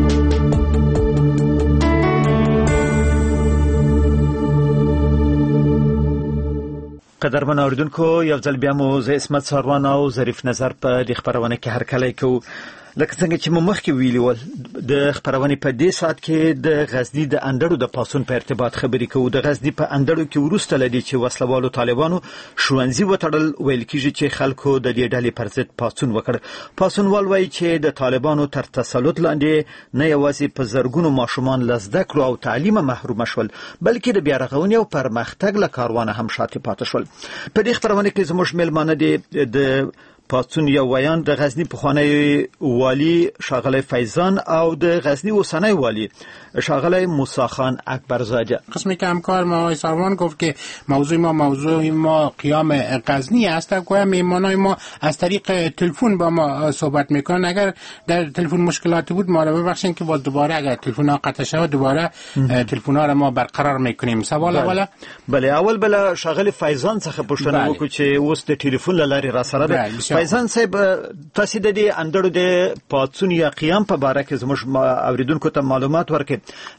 قدرمن اوریدونکو، یو ځل بیا مو زه اسمت ساروان او ظریف نظر په دې خبرونه کې هرکلی کوو. لکه څنګه چې مو مخکې ویلي ول د خبرونې په دې ساعت کې د غزني د اندړو د پاڅون په ارتباط خبرې کوو. د غزني په اندړو کې وروسته لدی چې وسلوالو طالبانو ښوونځي وتړل، ویل کېږي چې خلکو د دې ډلې پر ضد پاڅون وکړ. پاڅونوال وایي چې د طالبانو تر تسلط لاندې نه یوازې په زرګونو ماشومان له زده کړو او تعلیم محروم شول بلکې د بیا رغونې او پرمختګ له کاروانه هم شاته پاتې شول. په دې خبرونه کې زموږ ملمانه دي د پاڅون یو ویان د غزنی پخوانی والی شاغلی فیضان او د غزنی اوسنی والی شاغلی موسی خان اکبرزاده. قسمی که همکار ما آقای سروان گفت که موضوع ما قیام غزنی است. گویا میهمانای ما از طریق تلفن با ما صحبت میکنن. اگر در تلفن مشکلاتی بود ما رو ببخشید که باز دوباره اگر تلفن ها قطع شود دوباره تلفن ها را ما برقرار میکنیم. سوال اوله بله اول بلا شاغلی فیضان څخه پوښتنه وکړو چې اوس د ټلیفون لارې را سره ده. فیضان صاحب تاسو د دې اندړو د پاڅون یا قیام په باره کې زموږ اوریدونکو ته معلومات ورکړئ.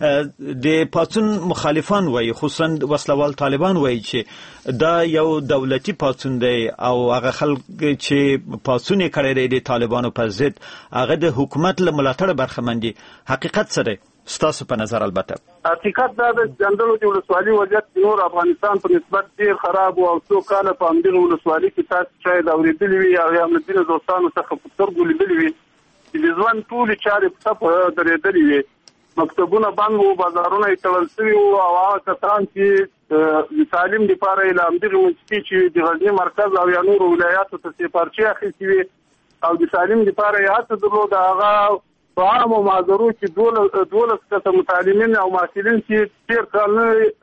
د پاڅون مخالفان وایي خصوصا وسلوال طالبان وایي چې دا یو دولتي پاڅون دی او هغه خلک چې پاڅون کړی دی د طالبانو په ضد هغه د حکومت له ملاتړ برخمن دي. حقیقت څه دی ستاسو په نظر؟ البته حقیقت دا د اندړو د ولسوالۍ وضعیت نور افغانستان په نسبت ډیر خراب او څو کاله په همدغه ولسوالۍ کې تاسو شاید اورېدلي وي او یا هم د دوستانو څخه په سترګو لیدلي وي چې د ژوند ټولې چارې په ټپه درېدلې وي. مکتبونه بند وو، بازارونه یې تړل شوي وو او هغه کسان چې د تعلیم لپاره یې له همدغې منځکې چې د غزني مرکز او یا نورو ولایاتو ته سفارچې اخیستې وي او د تعلیم لپاره یې هڅه درلوده. هغه په عامو معذرو چې 12 کسه متعلمین او محصلین چې تېر کال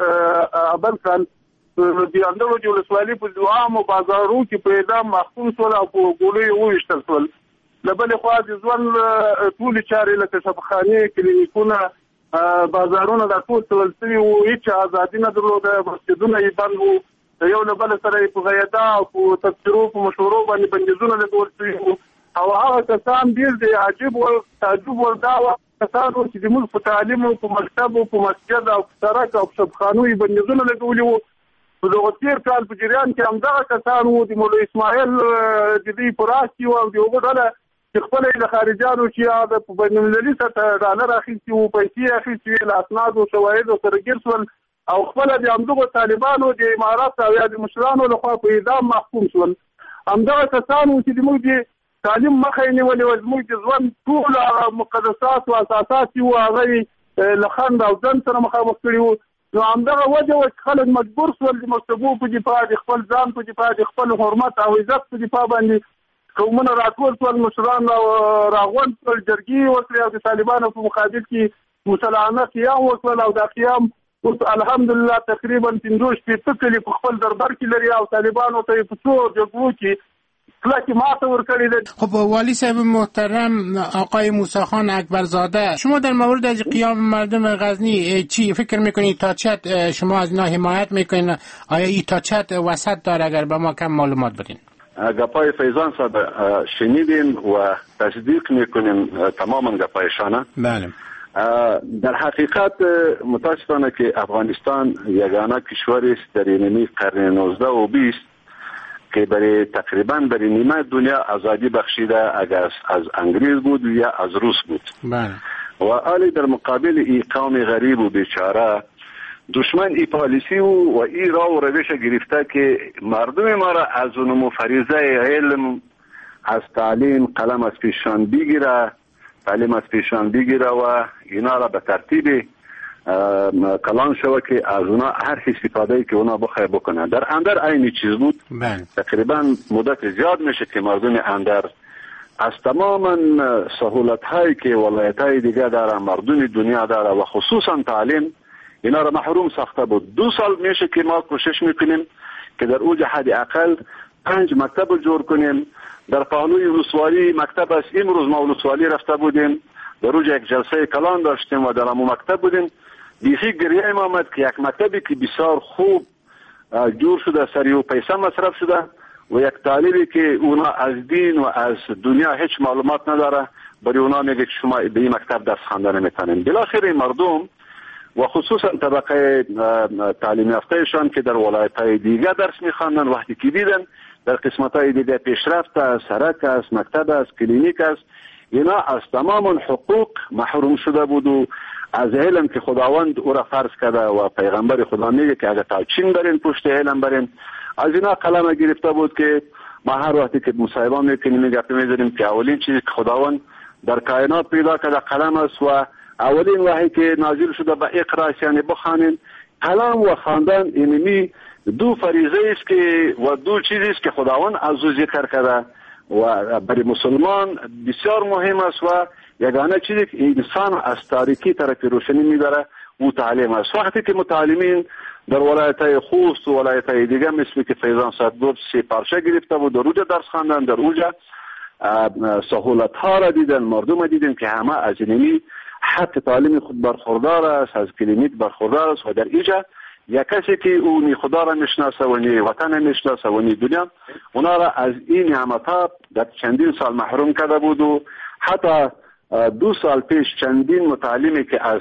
نه اول کال د اندړو د ولسوالۍ په عامو بازارو کې په اعدام محکوم شول او په ګولیو وویشتل شول. له بلې خوا د ژوند ټولې چارې لکه شفاخانې، کلینیکونه، بازارونه دا ټول تړل شوي وو. هېڅ ازادي نه درلوده. مسجدونه یې بند وو. یو له بله سره یې په غیدا او په تبصرو په مشورو باندې بندیزونه لګول شوي وو. او هغه کسان ډېر د عجیب او تعجب ور دا کسان وو چې زموږ په تعلیم او په مکتب او په مسجد او په سړک او په شفاخانو یې بندیزونه لګولي وو. په دغه تېر کال په جریان کې همدغه کسان وو د مولوي اسماعیل د دوی په راس کې وو او د هغو ډله چې خپله یې له خارجیانو چې د په بینالمللي سطحه ډالر اخیستي وو، پیسې اخیستي وې، له اسنادو شواهدو سره ګیر شول او خپله د همدغو طالبانو د امارات او یا د مشرانو لخوا په اعدام محکوم شول. همدغه کسان وو چې زموږ د تعلیم مخه یې نیولې وه. زموږ د ژوند ټول مقدسات او اساسات چې وو هغه یې له خنډ او ځنډ سره مخامخ کړي وو. نو همدغه وجه وه چې خلک مجبور شول د مکتبو په دفاع، د خپل ځان په دفاع، د خپل حرمت او عزت په دفاع باندې قومونه راټول شول، مشران راغونډ شول، جرګې وکړې او د طالبانو په مقابل کې مسلحانه قیام وکړل او دا قیام اوس الحمدلله تقریبا 15 کلي په خپل دربار کې لري او طالبانو ته په څو جګړو کې کلکی ماته ورکړی ده. خب والی صاحب محترم آقای موسی خان اکبرزاده، شما در مورد از قیام مردم غزنی چی فکر میکنید؟ تا چت شما از اینا حمایت میکنید؟ آیا این تا چت وسط داره؟ اگر به ما کم معلومات بدین. گپای فیضان صاحب شنیدیم و تصدیق میکنیم تماما گپایشانه. بله. در حقیقت متاسفانه که افغانستان یگانه کشوری است در نیمه قرن 19 و 20 که برای تقریبا برای نیمه دنیا آزادی بخشیده، اگر از انگلیس بود یا از روس بود. بله. و آلی در مقابل این قوم غریب و بیچاره دشمن ای پالیسی و ای راه و روش گرفته که مردم ما را از اونمو فریضه علم، از تعلیم قلم از پیشان بگیره، تعلیم از پیشان بگیره و اینا را به ترتیب کلان شود که از اونا هر استفاده که اونا بخواه بکنه. در اندر عین چیز بود. تقریبا مدت زیاد میشه که مردم اندر از تماما سهولت هایی که ولایت های دیگه داره، مردم دنیا داره و خصوصا تعلیم، اینا را محروم ساخته بود. 2 سال میشه که ما کوشش میکنیم که در اوج حد اقل 5 مکتب جور کنیم. در پهلوی ولسوالی مکتب است. امروز ما ولسوالی رفته بودیم، در اوج یک جلسه کلان داشتیم و در همون مکتب بودیم. بیخی گریه ما آمد که یک مکتبی که بسیار خوب جور شده، سری و پیسه مصرف شده و یک طالبی که اونا از دین و از دنیا هیچ معلومات نداره، برای اونا میگه که شما به این مکتب درس خوانده نمیتونین. بالاخره مردم و خصوصا طبقه تعلیم یافتهشان که در ولایت‌های دیگه درس میخواندن، وقتی که دیدن در قسمت‌های دیگه پیشرفت است، سرک است، مکتب است، کلینیک است، اینا از تمام حقوق محروم شده بود و از علم که خداوند او را فرض کرده و پیغمبر خدا میگه که اگر تا چین برین پشت علم برین، از اینا قلم گرفته بود که ما هر وقتی که مصاحبه میکنیم گپ میزنیم که اولین چیزی که خداوند در کائنات پیدا کرده قلم است و اولین وحی که نازل شده به اقرا یعنی بخوانید. قلم و خواندن اینمی 2 فریضه است که و 2 چیزی است که خداوند از او ذکر کرده و برای مسلمان بسیار مهم است و یگانه چیزی که انسان از تاریکی طرف روشنی میبره او تعلیم است. وقتی که متعلمین در ولایت‌های خوست و ولایت‌های دیگه مثل که فیضان صدگرد 3 پارچه گرفته و در اونجا درس خواندن، در اونجا سهولت‌ها را دیدن، مردم دیدن که همه از اینمی حق تعلیم خود برخوردار است، از کلینیک برخوردار است و در اینجا یک کسی که اونی خدا را میشناسه و نی وطن میشناسه و نی دنیا اونا را از این نعمت‌ها در چندین سال محروم کرده بود و حتی 2 سال پیش چندین متعلمی که از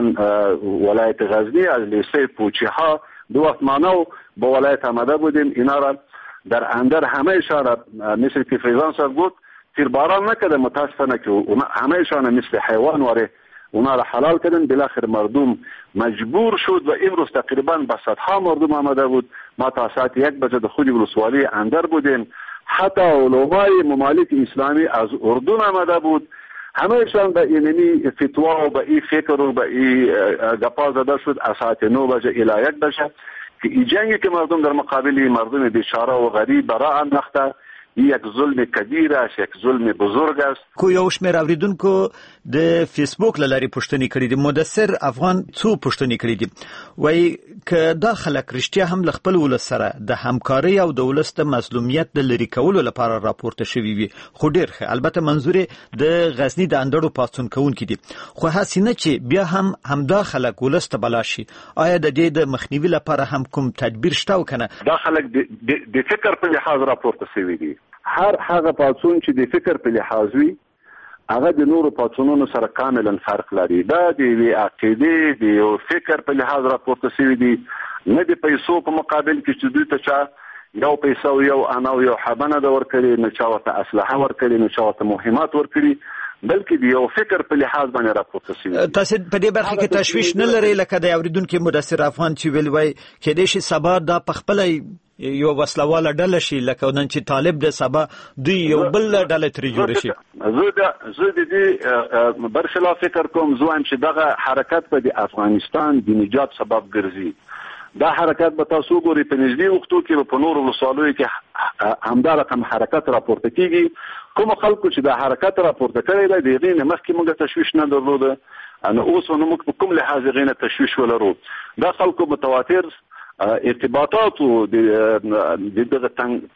ولایت غزنی از لیسه پوچی‌ها 2 وقت مانو با ولایت آمده بودیم، اینا را در اندر همه اشاره مثل که فیضان صاحب گفت تیرباران نکرده، متاسفانه که همه اشاره مثل حیوان واره اونا را حلال کردن. بالاخره مردم مجبور شد و امروز تقریبا به صدها مردم آمده بود. ما تا ساعت 1 بجه در خود ولسوالی اندر بودیم، حتی علمای ممالک اسلامی از اردن آمده بود، همهشان به اینمی فتوا و به این فکر و به این گپا زده شد از ساعت 9 بجه الی 1 بجه که این جنگی که مردم در مقابل مردم بیچاره و غریب برای انداخته یک ظلم کبیر است، یک ظلم بزرگ است. کو یو شمېر اوریدونکو د فیسبوک لارې پوښتنې کړې دي. مدثر افغان څو پوښتنې کړې دي، وایي که دا خلک رښتیا هم له خپل ولس سره د همکارۍ او د ولس د مظلومیت د لرې کولو لپاره راپورته شوي وي، خو ډېر ښه. البته منظور د غزني د اندړو پاڅون کوونکي دي، خو هسې نه چې بیا هم همدا خلک ولس ته بلا شي. آیا د دې د مخنیوي لپاره هم کوم تدبیر شته او که نه؟ دا خلک د فکر په لحاظ راپورته شوي دي. هر هغه پاڅون چې د فکر په لحاظ وي هغه د نورو پاڅونونو سره کاملا فرق لري. دا د عقیدې د فکر په لحاظ راپورته شوي دي، نه د پیسو په مقابل کې چې دوی ته چا یو پیسه او یو انا او یو حبنه ده ورکړي، نه چا ورته اسلحه ورکړي، نه چا ورته مهمات ورکړي، بلکې د یو فکر په لحاظ باندې راپورته شوي. تاسو په دې برخه کې تشویش نه لرئ لکه د اوریدونکو مدثر افغان چې ویل وای کېدای شي سبا دا په خپل یو وسلواله ډله شي لکه نن چې طالب د سبا دوی یو بل ډله ترې جوړ شي؟ زه د دې برخلاف فکر کوم. زه چې دغه حرکت په د افغانستان د نجات سبب ګرځي. دا حرکت به تاسو ګورئ په نږدې وختو کې په نورو ولسوالیو کې همدا رقم حرکت راپورته کیږي. کوم خلکو چې دا حرکت راپورته کړی دی د هغې نه مخکې موږ تشویش نه درلوده، نو اوس نو موږ په کوم لحاظ هغې نه تشویش ولرو. دا خلکو متواتر ارتباطات او د دغه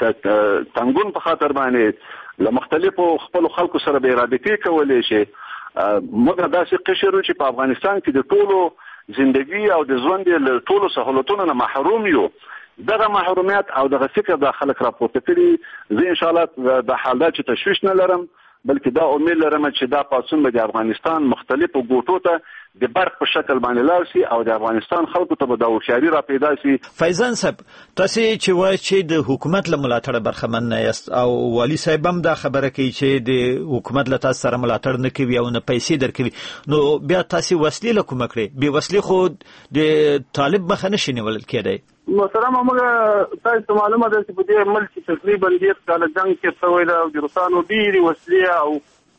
تنګون په خاطر باندې له مختلفو خپل خلکو سره به رابطې کولې شي. موږ داسې قشر چې په افغانستان کې د ټولو زندگی او د ژوند له ټولو سہولتونو نه محروم یو. دغه محرومیت او دغه فکر د خلک راپورته کړي. زه ان شاء الله د حالات چې تشویش نه لرم، بلکې دا امید لرم چې دا پاڅون به د افغانستان مختلفو ګوټو ته د برق په شکل باندې لاړ شي او د افغانستان خلکو ته به دا هوښیاري را پیدا شي. فیضان صاحب، تاسو چې وایي چې د حکومت له ملاتړ برخمن نه یاست او والي صاحب هم دا خبره کوي چې د حکومت له تاسو سره ملاتړ نه کوي او نه پیسې درکوي، نو بیا تاسو وسلې له کومه کړئ؟ بې وسلې خو د طالب مخه نشي نیول کېدی. محترم موږ تاسو معلومه ده چې په دې ملک کې تقریبا 10 کاله جنگ کې شوی دی او د روسانو ډېرې وسلې او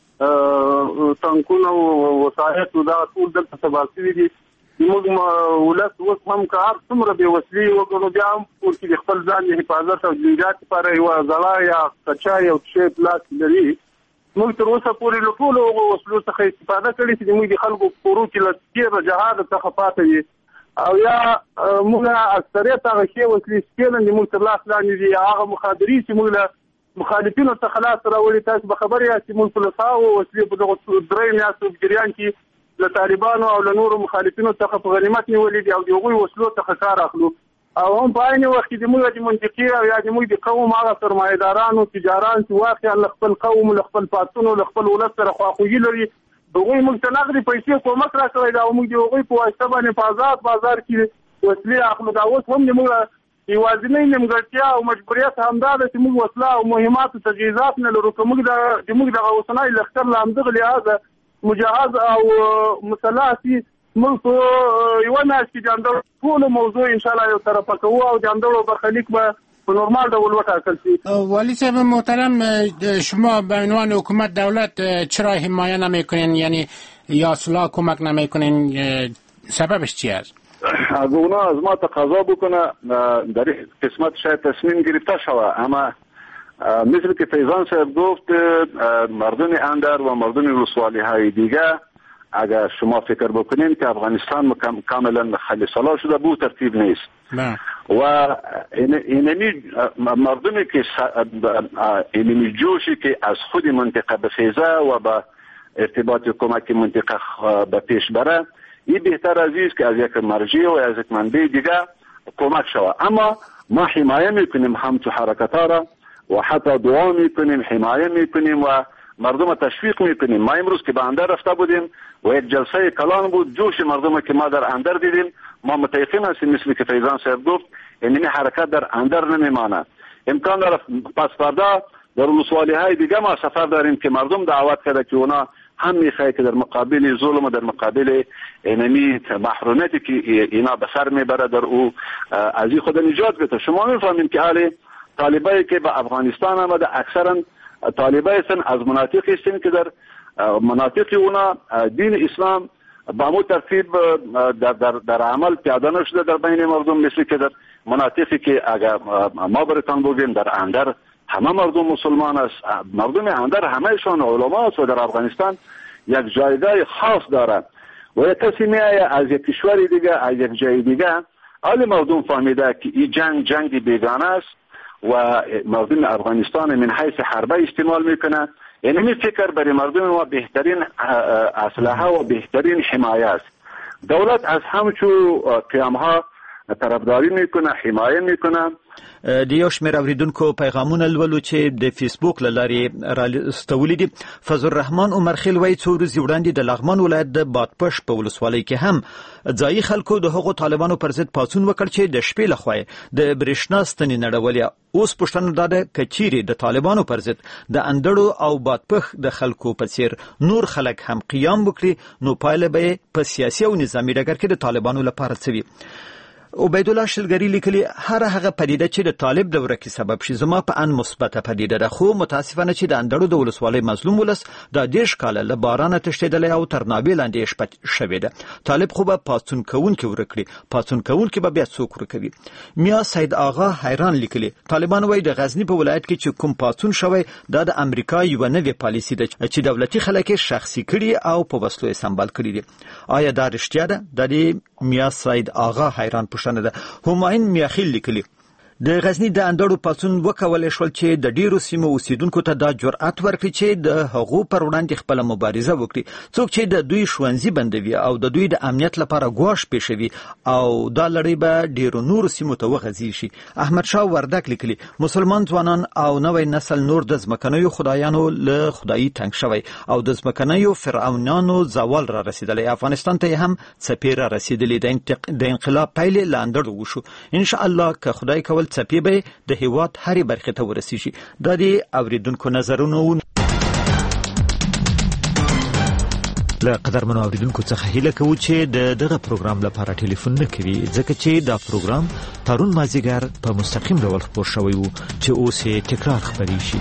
تانکونه او وسایط دا ټول دلته تباه شوي دي. موږ ولس اوس هم که هر څومره بې وسلې وګڼو بیا هم کور کې د خپل ځان د حفاظت او د نجات لپاره یوه زړه یا کچا یو شی په لاس لري. موږ تر اوسه پورې له ټولو هغو وسلو څخه استفاده کړې چې زموږ د خلکو کورو کې له تېره جهاد څخه پاتې وي او یا موږ اکثریت هغه شی وسلې چې کېدن د موږ تر لاس لاندې دي، هغه مخادرې چې موږ له مخالفینو څخه لاس راوړي. تاسو به خبر یاست چې موږ په لساو وسلې په دغه 3 میاشتو په جریان کې له طالبانو او له نورو مخالفینو څخه په غنیمت نیولې دي او د هغوی وسلو څخه کار اخلو. او هم په عین وخت کې زموږ د منطقې او یا زموږ د قوم هغه سرمایه‌دارانو تجاران چې واقعا له خپل قوم له خپل پاڅون له خپل ولس سره خواخوږي لري، هغوی موږ ته نغدي پیسې کومک راکوي دا او موږ د هغوی په واسطه باندې په آزاد بازار کې وسلې اخلو. دا اوس هم زموږ یوازینۍ نیمګړتیا او مجبوریت همدا ده چې موږ وسله او مهمات او تجهیزات نه لرو. که موږ دغه اوسنی لښکر له همدغه لحاظه مجهز او مسلح شي، موږ په یوه میاشت کې د اندړو ټوله موضوع انشاءالله یو طرفه کوو او د اندړو برخلیک به په نورمال ډول وټاکل شي. والی صاحب محترم، شما به عنوان حکومت دولت چرا حمایه نمیکنین، یعنی یا صلاح کمک نمیکنین؟ سببش چی است؟ از اونا از ما تقاضا بکنه در قسمت شاید تصمیم گرفته شوه، اما مثل که فیضان صاحب گفت مردم اندر و مردم ولسوالی های دیگه اگر شما فکر بکنین که افغانستان کاملا خلیصلا شده به ترتیب نیست و اینمی مردمی که اینمی جوشی که از خود منطقه بخیزه و با ارتباط کمک منطقه به پیش بره این بهتر از است که از یک مرجع و از یک منبع دیگه کمک شود. اما ما حمایه میکنیم هم تو حرکتها را و حتی دعا میکنیم، حمایه میکنیم و مردم تشویق میکنیم. ما امروز که به اندر رفته بودیم و یک جلسه کلان بود، جوش مردم که ما در اندر دیدیم، ما متیقن هستیم مثل که فیضان صاحب گفت این حرکت در اندر نمیمانه. امکان داره پس فردا در ولسوالی های دیگه ما سفر داریم که مردم دعوت کرده که اونا هم میخواه که در مقابل ظلم و در مقابل اینمی محرومیتی که اینا به سر میبره در او از این خود نجات بده. شما میفهمین که حال طالبایی که به افغانستان آمده اکثرا طالبای هستن از مناطقی هستن که در مناطقی اونا دین اسلام با مو ترتیب در عمل پیاده نشده در بین مردم، مثل که در مناطقی که اگر ما برتان بگیم در اندر همه مردم مسلمان است، مردم اندر همهشان علما است و در افغانستان یک جایگاه خاص دارد و یک کسی میآید از یک کشور دیگه از یک جای دیگه حال مردم فهمیده که این جنگ بیگانه است و مردم افغانستان من حیث حربه استعمال میکنه. یعنی فکر برای مردم ما بهترین اسلحه و بهترین حمایه است. دولت از همچو قیامها طرفداری میکنه، حمایه میکنه. د یو شمېر اوریدونکو پیغامونه لولو چې د فیسبوک له لارې راستولي دي. فضل الرحمن عمر خیل وایي څو ورځې وړاندې د لغمان ولایت د بادپش په ولسوالۍ کې هم ځایي خلکو د هغو طالبانو پر ضد پاڅون وکړ چې د شپې لخوا د برېښنا ستنې نړولې. اوس پوښتنه دا ده که چیرې د طالبانو پر ضد د اندړو او بادپخ د خلکو په څیر نور خلک هم قیام وکړي نو پایله به په سیاسي او نظامي ډګر کې د طالبانو لپاره څه وي؟ عبید الله شلګری لیکلی هر هغه پدیده چې د طالب د ورکې سبب شي زما په ان مثبته پدیده ده، خو متاسفانه چې د اندړو د ولسوالۍ مظلوم ولس د 10 کاله له بارانه تښتېدلی او تر نابې لاندې شپه شوې ده. طالب خو به پاڅون کوونکي ورکړي، پاڅون کوونکي به بیا څوک ورکوي؟ میا سید آغا حیران لیکلی طالبان وایي د غزنی په ولایت کې چې کوم پاڅون شوی دا د امریکا یوه نوې پالیسي ده چې دولتي خلک یې شخصي کړي او په وسلو یې سمبال کړي دي. آیا دا رښتیا ده؟ د میا سید آغا حیران پوښتنه ده. همایون میاخیل لیکلی د غزنی د اندړو پاڅون وکولای شول چې د ډیرو سیمو اوسیدونکو ته دا جرأت ورکړي چې د هغو پر وړاندې خپل مبارزه وکړي، څوک چې د دوی ښوونځي بندوي او د دوی د امنیت لپاره ګواښ پیښوي او دا لړۍ به ډیرو نورو سیمو ته وغځي شي. احمد شاه وردک لیکلی مسلمان ځوانان او نوی نسل نور د ځمکنیو خدایانو له خدایي تنګ شوی او د ځمکنیو فرعونانو زوال را رسیدلی. افغانستان ته هم څپې را رسیدلی. د انقلاب پیل له اندړو وشو. ان شاء الله که خدای کول څپې به د هیواد هرې برخې ته ورسیږي. دا د اوریدونکو نظرونه له قدرمنو اوریدونکو څخه هیله کوو چې دغه پروګرام لپاره ټلیفون نه کوي، ځکه چې دا پروګرام پرون مازدیګر په مستقیم ډول خپور شوی و چې اوس یې تکرار خپرې شي.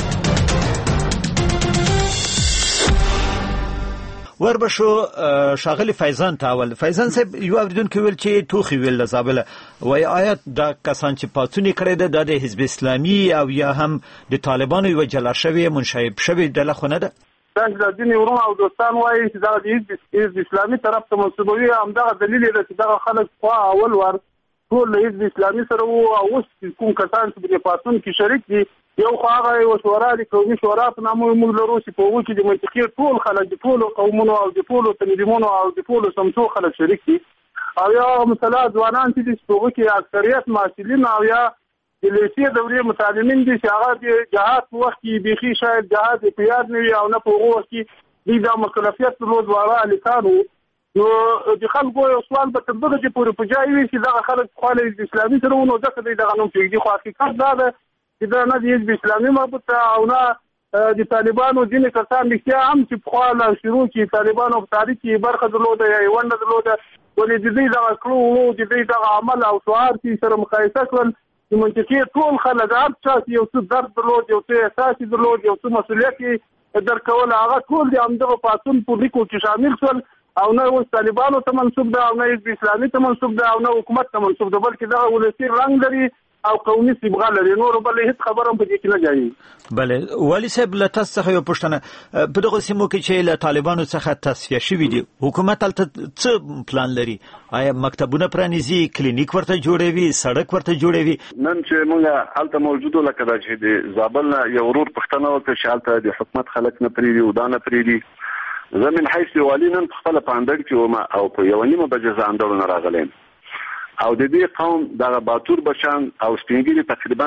وربشو شاغلی فیضان تاول. فیضان صاحب یو اوریدونکو ویل چې توخی ویل له زابله وای آیا دا کسان چې پاڅون کړی ده د حزب اسلامي او یا هم د طالبانو یو جلا شوی منشعب شوی ډله خو نه ده؟ څنګه د دین ورونو او دوستان وایي چې دا د حزب اسلامي طرف ته منسوبوي، همدغه دلیل دی چې دغه خلک خو اول ور ټول له حزب اسلامي سره وو او اوس کوم کسان چې په پاڅون کې شریک دي یو خو هغه یو شورا د قومي شورا په نامه موږ لرو چې په وو کې د منطقي ټول خلک د ټولو قومونو او د ټولو تنظیمونو او د ټولو سمسو خلک شریک دي او یا مثلا ځوانان چې په وو کې اکثریت محصلین او یا د لیسې دورې متعلمین دي چې هغه د جهاد په وخت کې بيخي شاید جهاد په یاد نه وي او نه په وو کې د مکلفیت درلود واره لیکانو نو د خلکو یو سوال به تر دغه چې پورې پجای وي چې دغه خلک خپل اسلامي سره ونه ځکه دغه نوم پیږي. خو حقیقت دا ده چې دا نه د حزب اسلامي مربوط او نه د طالبانو ځینې کسان رښتیا هم چې پخوا له شروع کې طالبانو په تاریخ کې برخه درلوده یا یې ونډه درلوده، ولې د دوی دغه کړو وو د دوی دغه عمل او شعار چې سره مقایسه کړل د منطقي ټول خلک هر چا چې یو څه درد درلود، یو څه احساس درلود، یو څه مسؤلیت یې درکول، هغه ټول د همدغه پاڅون په لیکو کې شامل شول او نه اوس طالبانو ته منسوب ده او نه حزب اسلامي ته منسوب ده او نه حکومت ته منسوب ده، بلکې دغه ولسي رنګ لري او قومي صبغه لري. نور بل هیڅ خبره په دې کې نه جایي. بله والی صاحب له تاسو څخه یو پوښتنه، په دغه سیمو کې چې له طالبانو څخه تصفیه شوي دي، حکومت هلته څه پلان لري؟ آیا مکتبونه پرانیزي، کلینیک ورته جوړوي، سړک ورته جوړوي؟ نن چې موږ هلته موجود وو، لکه دا چې د زابل نه یو ورور پوښتنه وکړه چې هلته د حکومت خلک نه پرېږدي او دا نه پرېږدي. زه من حیث والي نن په خپله په اندړ کې وم او په 1.5 بجې زه اندړو نه راغلی او د دې قوم دغه باتور بچان او سپینګیري تقریبا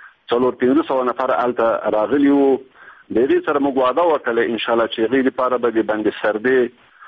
400 نفر هلته راغلي وو. د دې سره موږ وعده وکړه ان شاء الله چې هغوی لپاره به د بند سردې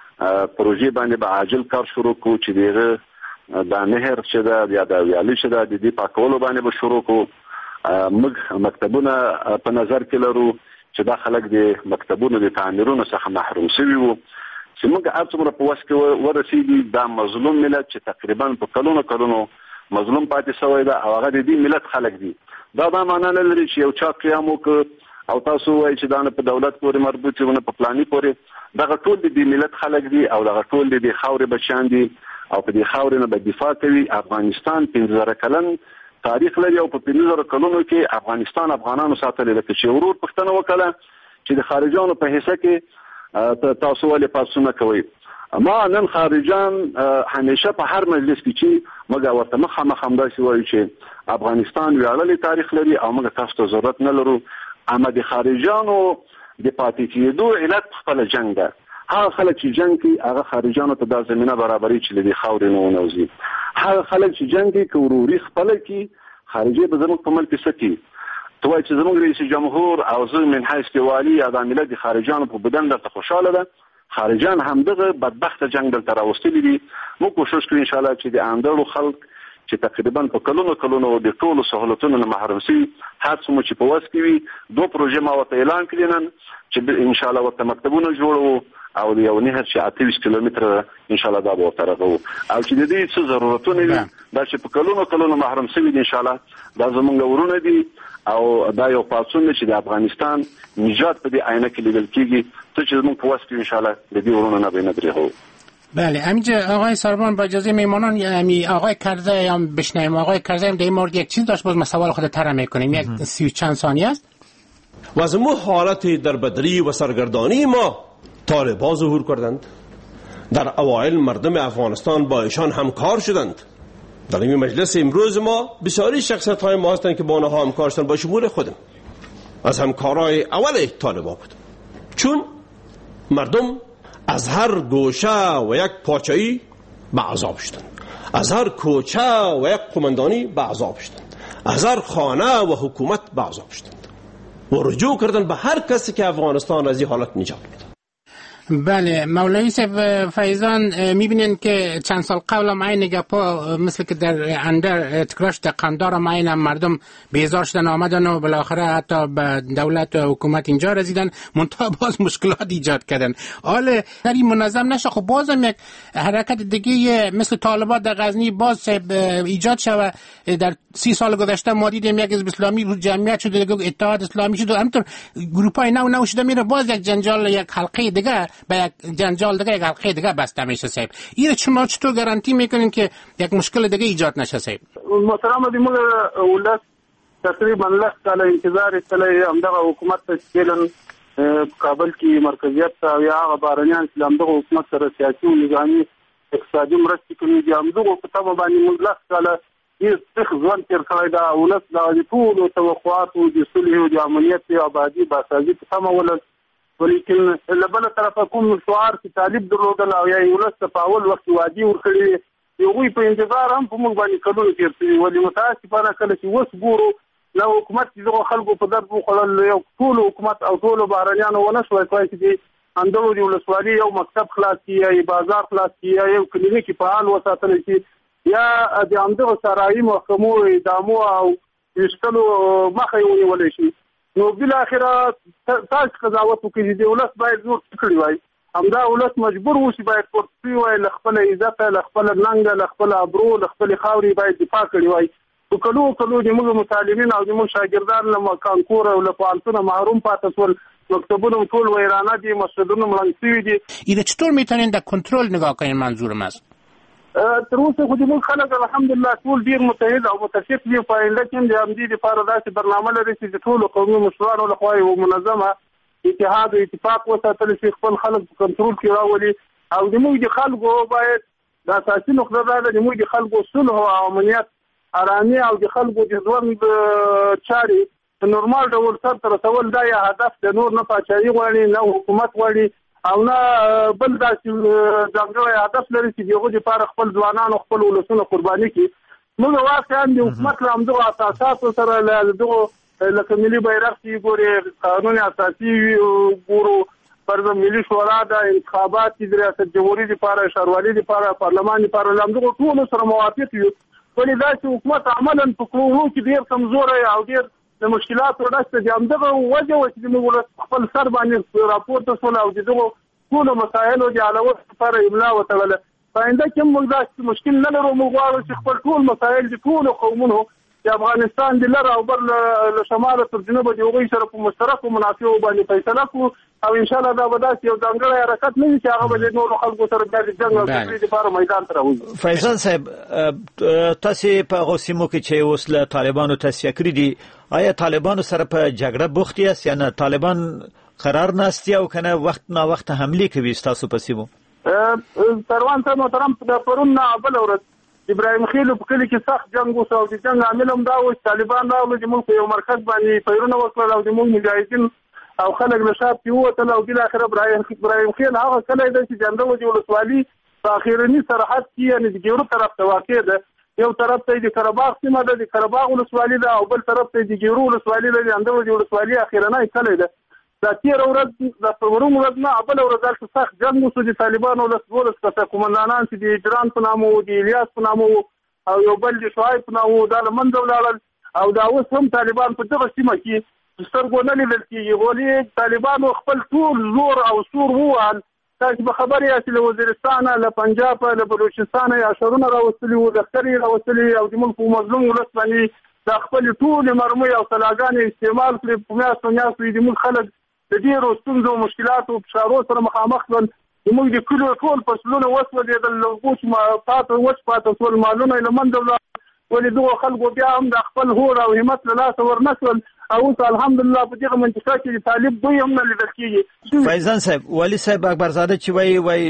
پروژې باندې به عاجل کار شروع کړو، چې دغه د نهر چې ده یا د ویالې چې ده د دې پاکولو باندې به شروع کړو. موږ مکتبونه په نظر کې لرو چې دا خلک د مکتبونو د تعمیرونو څخه محروم شوي وو، چې موږ هر څومره په وس کې ورسېږي دا مظلوم ملت چې تقریبا په کلونو مظلوم پاتې شوی ده او هغه د دې ملت خلک دي. دا معنا نه لري چې یو چا قیام وکړ او تاسو وایي چې دا نه په دولت پورې مربوط دی نه په پلاني پورې. دغه ټول د دې ملت خلک دي او دغه ټول د دې خاورې بچیان دي او په دې خاورې نه به دفاع کوي. افغانستان 15 کلن تاریخ لري او په 15 کلونو کې افغانستان افغانانو ساتلي. لکه چې ورور پښتنه وکړه چې د خارجانو په حصہ کې تاسو ولې پاسونه کوي. ما نن خارجان همیشه په هر مجلس کې چې موږ ورته مخامخ همداسې وایو چې افغانستان ویاړلی تاریخ لري او موږ تاسو ته ضرورت نه لرو. اما د خارجانو د پاتې کېدو علت خپل جنگ ده. هغه خلک چې جنگ کوي هغه خارجانو ته دا زمینه برابري چې د خاورې نه ونوځي. هغه خلک چې جنگ کوي که وروري خپله کوي، خارجي به زموږ په ملک کې څه کوي؟ ته وایي چې زموږ رئیس جمهور او زه من حیث کې والي یا دا ملت د خارجانو په بدن درته خوشحاله ده. خارجان همدغه بدبخته جنگ دلته راوستلي دي. موږ کوشش کوو انشاءالله چې د اندړو خلک چې تقریبا په کلونو د ټولو سهولتونو نه محروم شي، هر څومره چې په وس کې وي. 2 پروژې ما ورته اعلان کړي نن چې انشاءالله ورته مکتبونه جوړوو او د یو نهر چې 28 کیلومتره انشاءالله دا به ورته رغوو او چې د دې څه ضرورتونه وي دا چې په کلونو محروم شوي دي انشاءالله دا زموږ ورونه دي او دا یو پاڅون دی چې د افغانستان نجات په دې آینه کې لیدل کېږي. څه چې زموږ په وس کې انشاءالله د دې ورونه نه به نه درېږو. بله همینجا آقای ساربان با اجازه میمانان آقای کرزی هم بشنویم. آقای کرزی هم در این مورد یک چیز داشت، باز ما سوال خود طرح میکنیم. یک 30 چند ثانیه است. و از ما حالت دربدری و سرگردانی ما طالبان ظهور کردند. در اوایل مردم افغانستان با ایشان همکار شدند. در این مجلس امروز ما بسیاری شخصیت های ما هستند که با آنها همکار شدند، با شمول خودم از همکارای اول طالبان بود. چون مردم از هر گوشه و یک پاچایی به عذاب شدند، از هر کوچه و یک قماندانی به عذاب شدند، از هر خانه و حکومت به عذاب شدند و رجوع کردند به هر کسی که افغانستان از این حالت نجات بده. بله مولوی صاحب فیضان، میبینین که چند سال قبل هم این گپا مثل که در اندر تکرار شده قندار هم این هم مردم بیزار شدن آمدن و بالاخره حتی به دولت و حکومت اینجا رسیدن، منتها باز مشکلات ایجاد کردن. حال در این منظم نشه، خب باز هم یک حرکت دیگه مثل طالبان در غزنی باز ایجاد شد. در 30 سال گذشته ما دیدیم یک حزب اسلامی رو جمعیت شده، اتحاد اسلامی شده، همینطور گروپای نو شده میره، باز یک جنجال یک حلقه دیگه به یک جنجال دیگه یک حلقه دیگه بسته میشه. صاحب این شما چطور گارانتی میکنین که یک مشکل دیگه ایجاد نشه؟ صاحب محترم دی موږ ولس تقریبا لږ کاله انتظار کړی همدغه حکومت ته چیلن کابل کې مرکزیت او یا هغه بارنیان چې همدغه حکومت سره سیاسي او نظامي اقتصادي مرستې کوي دي، همدغه په تمه باندې موږ لږ کاله یې څخه ځوان تیر کړی دا ولس د ټولو توقعاتو د صلح او د امنیت او آبادي باسازي په تمه ولس، ولیکن لبنه طرفه کوم شعار چې طالب درلودل او یا ولس په اول وخت وادي ورکړي یوه په انتظار هم په موږ باندې کډو تیر شي. ولې متاسفانه کله چې وس ګورو نو حکومت دغه خلکو په درد وخړل، یو ټول حکومت او ټول بارنیانو ونه شوی کوي چې اندرو دی ولسوالي یو مکتب خلاص کیه، یو بازار خلاص کیه، یو کلینیک فعال وساتل شي، یا د اندرو سرایي محکمو ادامو او وشتلو مخه ونیول شي. نو بل اخره تاسو قضاوت وکړي دی ولس باید نور کړی وای، همدا ولس مجبور وشي باید پورتي وای، خپل عزت، خپل ننګ، خپل ابرو، خپل خاوري باید دفاع کړی وای. په کلو د موږ مطالبین او د موږ شاګردان له کانکور او له پوهنتونه محروم پاتې شول، مکتبونه ټول ویرانه دي، مسجدونه مړنګ شوي دي. ایده چطور میتونین در کنترل نگاه کنین؟ منظورم است تر اوسه خو موږ خلک الحمدلله ټول ډیر متحد او متفق دي په آینده کې د همدې لپاره داسې برنامه لري چې ټول قومي مشرانو لخوا یو منظمه اتحاد او اتفاق وساتل شي خپل خلک په کنټرول کې راولي او موږ د خلکو باید د اساسي نقطه ده چې موږ د خلکو صلح او امنیت ارامي او د خلکو د ژوند چاري په نورمال ډول سره رسول دا یا هدف د نور نه پاچاهي غواړي نه حکومت غواړي او نه بل داسې ځانګړی هدف لري چې دغه لپاره خپل ځوانان او خپل ولسونه قرباني کړي موږ واقعا د حکومت له همدغه اساساتو سره له دغه لکه ملي بیرغ چې ګوري قانون اساسي ګورو فرض ملي شورا د انتخابات د ریاست جمهوریت لپاره ښاروالۍ لپاره پارلمان لپاره همدغه ټول سره موافق یو ولې دا چې حکومت عملاً په کړو کې ډیر کمزوري او ډیر د مشکلاتو راځي چې همدغه وجه و چې موږ خپل سر باندې راپورته شول او دغه ټول مسایل او د علاوه لپاره املا وتړل پاینده کې موږ دا مشکل نه لرو موږ غواړو چې خپل ټول مسایل د ټول قومونو د افغانستان د لر او بر له شمال تر جنوب د یوغي سره په مشترکو منافعو باندې فیصله کوو او ان شاء الله دا به داسې یو ځانګړی حرکت نه وي چې هغه به د نورو خلکو سره د جنګ او جګړې لپاره میدان ته راوځي. فیضان صاحب تاسو په هغه سیمو کې چې اوس له طالبانو تصفیه کړی دي آیا طالبانو سره په جګړه بوخت یاست یا نه طالبان قرار ناستي او کنه وخت نا وخت حمله کوي تاسو په سیمو؟ سروان صاحب محترم د پرون بل ورځ ابراهیم خیل په کلی کې سخت جنگ وشو او د جنگ عامل هم دا و چې طالبان راغلي چې موږ په یو مرکز باندې پیرونه وکړل او د موږ مجاهدین او خلک له شاپ کې ووتل او بل اخر ابراهیم خیل هغه کله د چې جنډو د ولسوالۍ په اخیرنی سرحد کې یعنی د ګیرو طرف ته واقع ده یو طرف ته د قرهباغ سیمه ده د قرهباغ ولسوالۍ ده او بل طرف ته د ګیرو ولسوالۍ ده د اندو د ولسوالۍ اخیرنی کله ده د تیر ورځ د پرون ورځ نه بل ورځ د سخت جنگ وشو د طالبانو له ټول څخه کومندانان چې د جران په نامو د الیاس په نامو او یو بل د شعیب په نامو د منځ ولاړل او دا اوس هم طالبان په دغه سیمه کې سترګو نه لیدل کېږي ولې طالبانو خپل ټول زور او سور ووهل تاسو به خبرې یاست له وزیرستان له پنجاب له بلوچستان یا شرونه راوستلي وو د خري راوستلي او د ملک مظلوم ولس باندې د خپل ټول مرمۍ او سلاګانې استعمال کړي په میاشتو د ملک خلک د ډیرو ستونزو او مشکلاتو په شارو سره مخامخ ول موږ د کلو ټول فصلونه وسوځي د لوګوش ما پاتو ټول مالونه لمن دولت ولې دوه خلکو بیا هم د خپل هور او همت له لاس ورنسول او الحمدلله په دغه منطقه کې طالب دوی هم نه لیدل کېږي. فیضان صاحب ولی صاحب اکبرزاده چې وای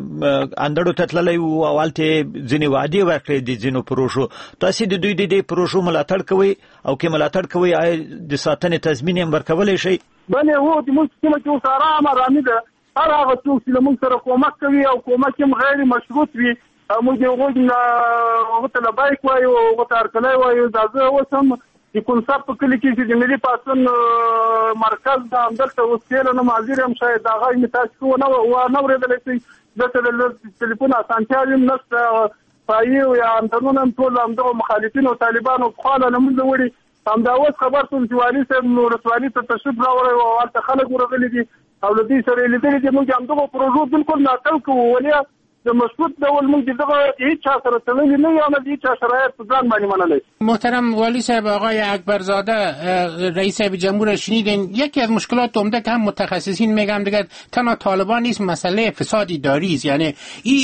اندړو تتللی او اولته ځینی وعده ورکړي دي ځینو پروژو تاسو د دوی د پروژو ملاتړ کوي او کې ملاتړ کوي د ساتنې تضمین هم ورکولای شي؟ بله هو د موږ چې اوس آرامه ده هر هغه څوک چې موږ سره کومک کوي او کومک هم غیر مشروط وي موږ یو غوښتل لبایک وایو او غوښتل کله وایو دا زه اوس هم د کنسرت په کلی کې چې د ملي پاسون مرکز د همدلته وسیل نه مازیر هم شاید دا غي متاسو نه ورېدل چې د ټلیفون اسانتیا هم نشته پایو یا انټرنون هم ټول همدغه مخالفین او طالبانو په خاله نه موږ وړي هم دا اوس خبر ټول چې والي صاحب نو رسوالي ته تشریف راوړی او هلته خلک ورغلي دي او له دې سره لیدلي دي موږ همدغه پروژو بالکل ناقل کوو ولې د مشروط ډول موږ دغه هیڅ چا سره تړلي نه یو نه هیڅ چا شرایط په ځان باندې منلي. محترم والی صاحب آقای اکبرزاده رئیس جمهور شنیدین یکی از مشکلات عمده که هم متخصصین میگم دیگه تنها طالبان نیست مسئله فساد اداری است یعنی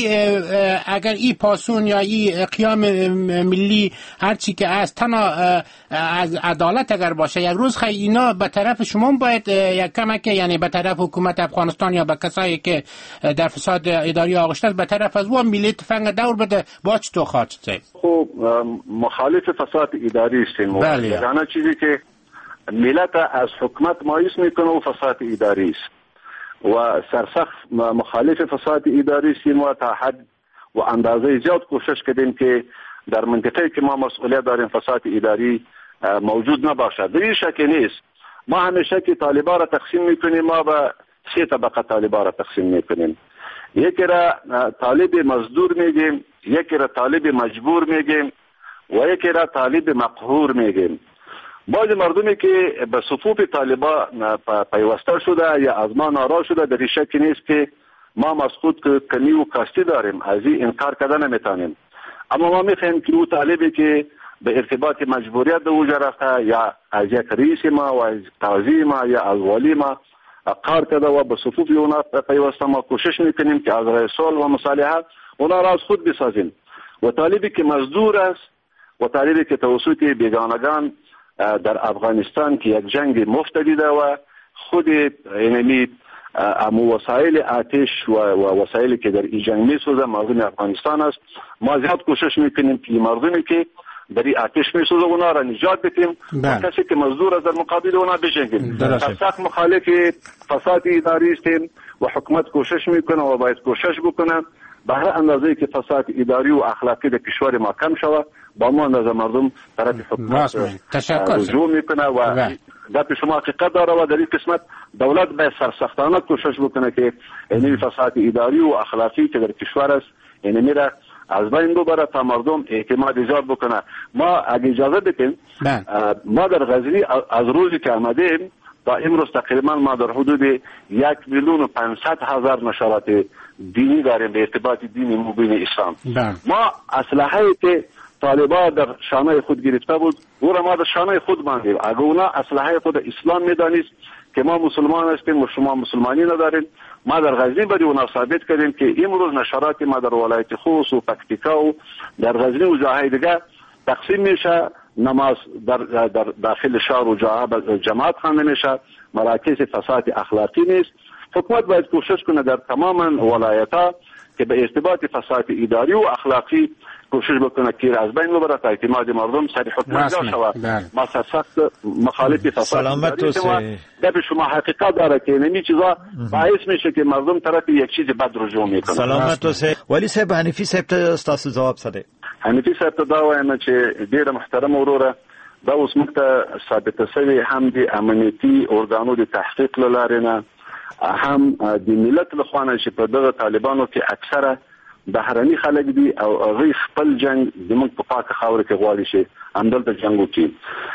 اگر این پاسون یا این قیام ملی هر چی که است تنها از عدالت اگر باشه یک روز خیلی اینا به طرف شما باید یک کمک یعنی به طرف حکومت افغانستان یا به کسایی که در فساد اداری آغشته به طرف از اون ملی تفنگ دور بده با چطور خواهد شد؟ خب مخالف فساد اداری هستیم. بله. یعنی چیزی که ملت از حکومت مایوس میکنه و فساد اداری است و سرسخت مخالف فساد اداری هستیم و تا حد و اندازه زیاد کوشش کردیم که در منطقه که ما مسئولیت داریم فساد اداری موجود نباشد. در این شک نیست. ما همیشه که طالبان را تقسیم میکنیم ما به سه طبقه طالبان را تقسیم میکنیم. یکی را طالب مزدور میگیم، یکی را طالب مجبور میگیم و یکی را طالب مقهور میگیم. بعضی مردمی که به صفوف طالبان پیوسته شده یا از ما ناراض شده در این شک نیست که ما از خود کمی و کاستی داریم، از این انکار کردن نمیتونیم. اما ما میخوایم که او طالبی که به ارتباط مجبوریت به وجود رفته یا از یک رئیس ما و از قاضی ما یا از والی ما کار کرده و به صفوف اونا پیوسته ما کوشش میکنیم که از رای صلح و مصالحه اونا را از خود بسازیم. و طالبی که مزدور است و طالبی که توسط بیگانگان در افغانستان که یک جنگ مفت دیده و خود یعنی وسایل آتش و وسایلی که در این جنگ میسوزه مردم افغانستان است. ما زیاد کوشش میکنیم که مردمی که در آتش میسوزه اونا را نجات بدیم و کسی که مزدور است در مقابل اونا بجنگیم. سخت مخالف فساد اداری هستیم و حکومت کوشش میکنه و باید کوشش بکنه به هر اندازه‌ای که فساد اداری و اخلاقی در کشور ما کم شود با ما اندازه مردم طرف حکومت رجوع میکنه و در شما حقیقت داره و در این قسمت دولت باید سرسختانه کوشش بکنه که این فساد اداری و اخلاقی که در کشور است این میره از بین ببره تا مردم اعتماد ایجاد بکنه. ما اگه اجازه بدیم ما در غزنی از روزی که آمدیم تا امروز تقریبا ما در حدود 1,500,000 نشرات دینی داریم به ارتباط دینی مبین اسلام. ما اسلحه‌ای که طالبان در شانه خود گرفته بود او را ما در شانه خود باندیم. اگه اونا اسلحه خود اسلام میدانست که ما مسلمان هستیم و شما مسلمانی نداریم، ما در غزنی برای اونا ثابت کردیم که امروز نشرات ما در ولایت خوست و پکتیکا و در غزنی و جاهای دیگه تقسیم میشه، نماز در داخل شهر و جماعت خوانده میشه، مراکز فساد اخلاقی نیست. حکومت باید کوشش کنه در تمام ولایت‌ها که به ارتباط فساد اداری و اخلاقی کوشش بکنه که از بین ببره تا اعتماد مردم سر حکومت جا شود. ما سخت مخالف فساد اداری در شما حقیقت داره که نمی چیزا باعث میشه که مردم طرف یک چیز بد رجوع میکنه. سلامت اوسه. ولی صاحب حنیفی صاحب ته تاسو جواب سده. حنیفی صاحب ته دا وایم چې ډیره محترم وروره دا اوس موږ ته ثابته شوی هم د امنیتي ارګانو د تحقیق لاره نه هم د ملت له خوا نه چې په دغه طالبانو کې اکثره بهرني خلک دي او هغه خپل جنگ زموږ په پاکه خاور کې غواړي شي همدلته جنگ وکړي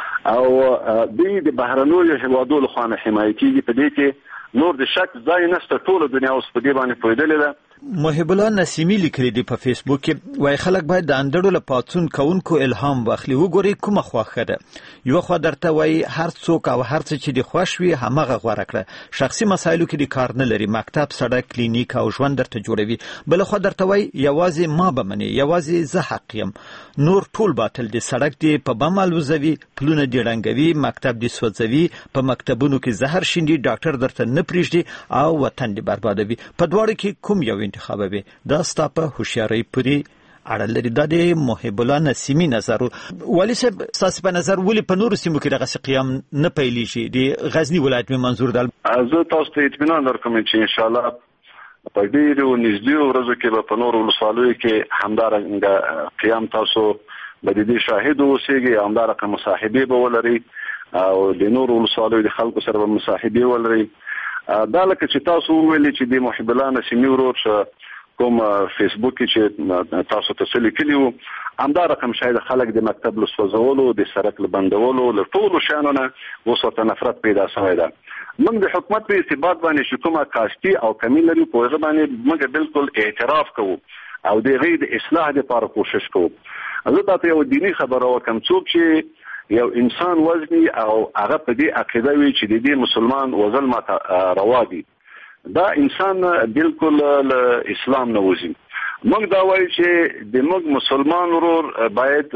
او د بهرنیو هیوادو له خوا نه حمایت کیږي. په دې کې نور د شک ځای نشته، ټول دنیا اوس په دې باندې پوهېدلې ده. محب الله نسیمی لیکلی دی په فیسبوک کې وای خلک باید د اندړو له پاتون کوونکو الهام واخلي. وګورئ کومه خوښه ده. یو خو درته وای هر څوک او هر څه چې دی خوښ وي همغه غوړه کړه. شخصي مسایلو کې دی کار نه لري، مکتب، سړک، کلینیک او ژوند درته جوړوي. بل خو درته وای یوازې ما به مني، یوازې زه حق یم، نور ټول باطل دی. سړک دی په بم الوزوي، پلونه دی ړنګوي، مکتب دی سوځوي، په مکتبونو کې زهر شیندي، ډاکټر درته نه پریږدي او وطن دی بربادوي. په دواړو کې کوم یو انتخابوي؟ دا ستا په هوښیارۍ پورې اړه لري. دا د محب الله نسیمی نظر. ولی صاحب ستاسو په نظر ولې په نورو سیمو کې دغسې قیام نه پیلېږي؟ د غزني ولایت مې منظور ده. زه تاسو ته اطمینان درکوم چې انشاءالله په ډېرو نږدې ورځو کې به په نورو ولسوالیو کې همدارنګه قیام تاسو به د دې شاهد اوسئ، همدارقه مصاحبې به ولرئ او د نورو ولسوالیو د خلکو سره به مصاحبې ولرئ. دا لکه چې تاسو وویلې چې د محب الله نسیمي ورور کوم فیسبوک کې چې تاسو ته لیکلی وو همدا رقم شاید خلک د مکتب له سوځولو، د سړک له بندولو، له ټولو شیانو نه اوس ورته نفرت پیدا شوی ده. موږ د حکومت په ارتباط باندې چې کومه کاشتي او کمی لري په هغه باندې موږ بالکل اعتراف کوو او د هغې د اصلاح لپاره کوشش کوو. زه تاسو یو دیني خبره وکم، څوک چې یو انسان وزنی او هغه په دې عقیده وي چې د دې مسلمان وزن ماته روا دي، دا انسان بالکل اسلام نه وځي. موږ دا وایو چې د موږ مسلمان ورور باید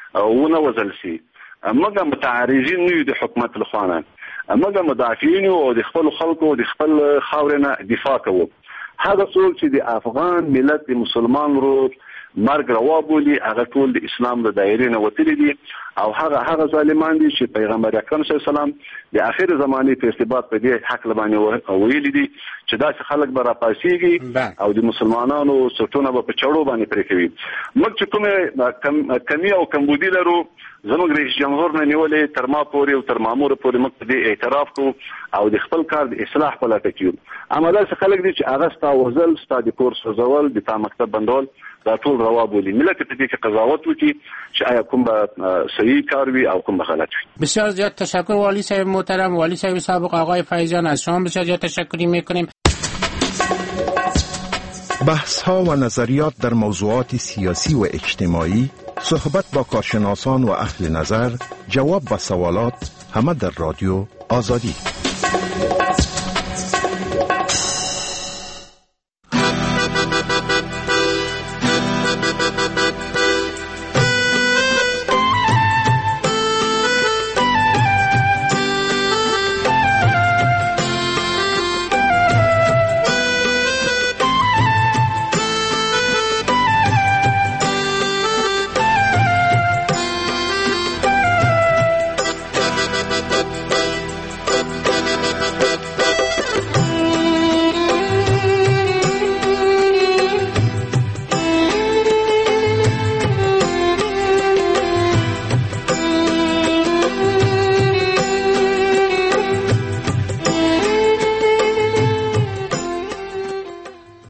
ونه وزل شي. موږ متعارضین نه یو د حکومت لخوا نه، موږ مدافعین او د خپل خلکو د خپل خاورې نه دفاع کوو. هغه څوک چې د افغان ملت د مسلمان ورور مرګ روا بولي هغه ټول د اسلام د دایرې نه وتلي دي او هغه ظالمان دي چې پیغمبر اکرم صلی الله علیه وسلم د اخر زمانه په ارتباط په دې حق باندې ویلي دي چې دا چې خلک به راپاسيږي او د مسلمانانو سټونه به په چړو باندې پرې کوي. موږ چې کومه کمی او کمبودی لرو زموږ رئیس جمهور نه نیولې تر ما پورې او تر مامور پورې موږ دې اعتراف کوو او د خپل کار د اصلاح په لټه کې یو. اما دا څه خلک دي چې هغه ستا وزل، ستا د کور سوځول، د تا مکتب بندول، دا ټول روا بولي. ملت په دې کې قضاوت وکړي چې آیا کوم به صحیح کار وي او کوم به غلط وي. بسیار زیاد تشکر والی صاحب محترم، والی صاحب سابق آقای فیضان، از شما بسیار زیاد تشکری میکنیم. بحث ها و نظریات در موضوعات سیاسی و اجتماعی، صحبت با کارشناسان و اهل نظر، جواب و سوالات، همه در رادیو آزادی.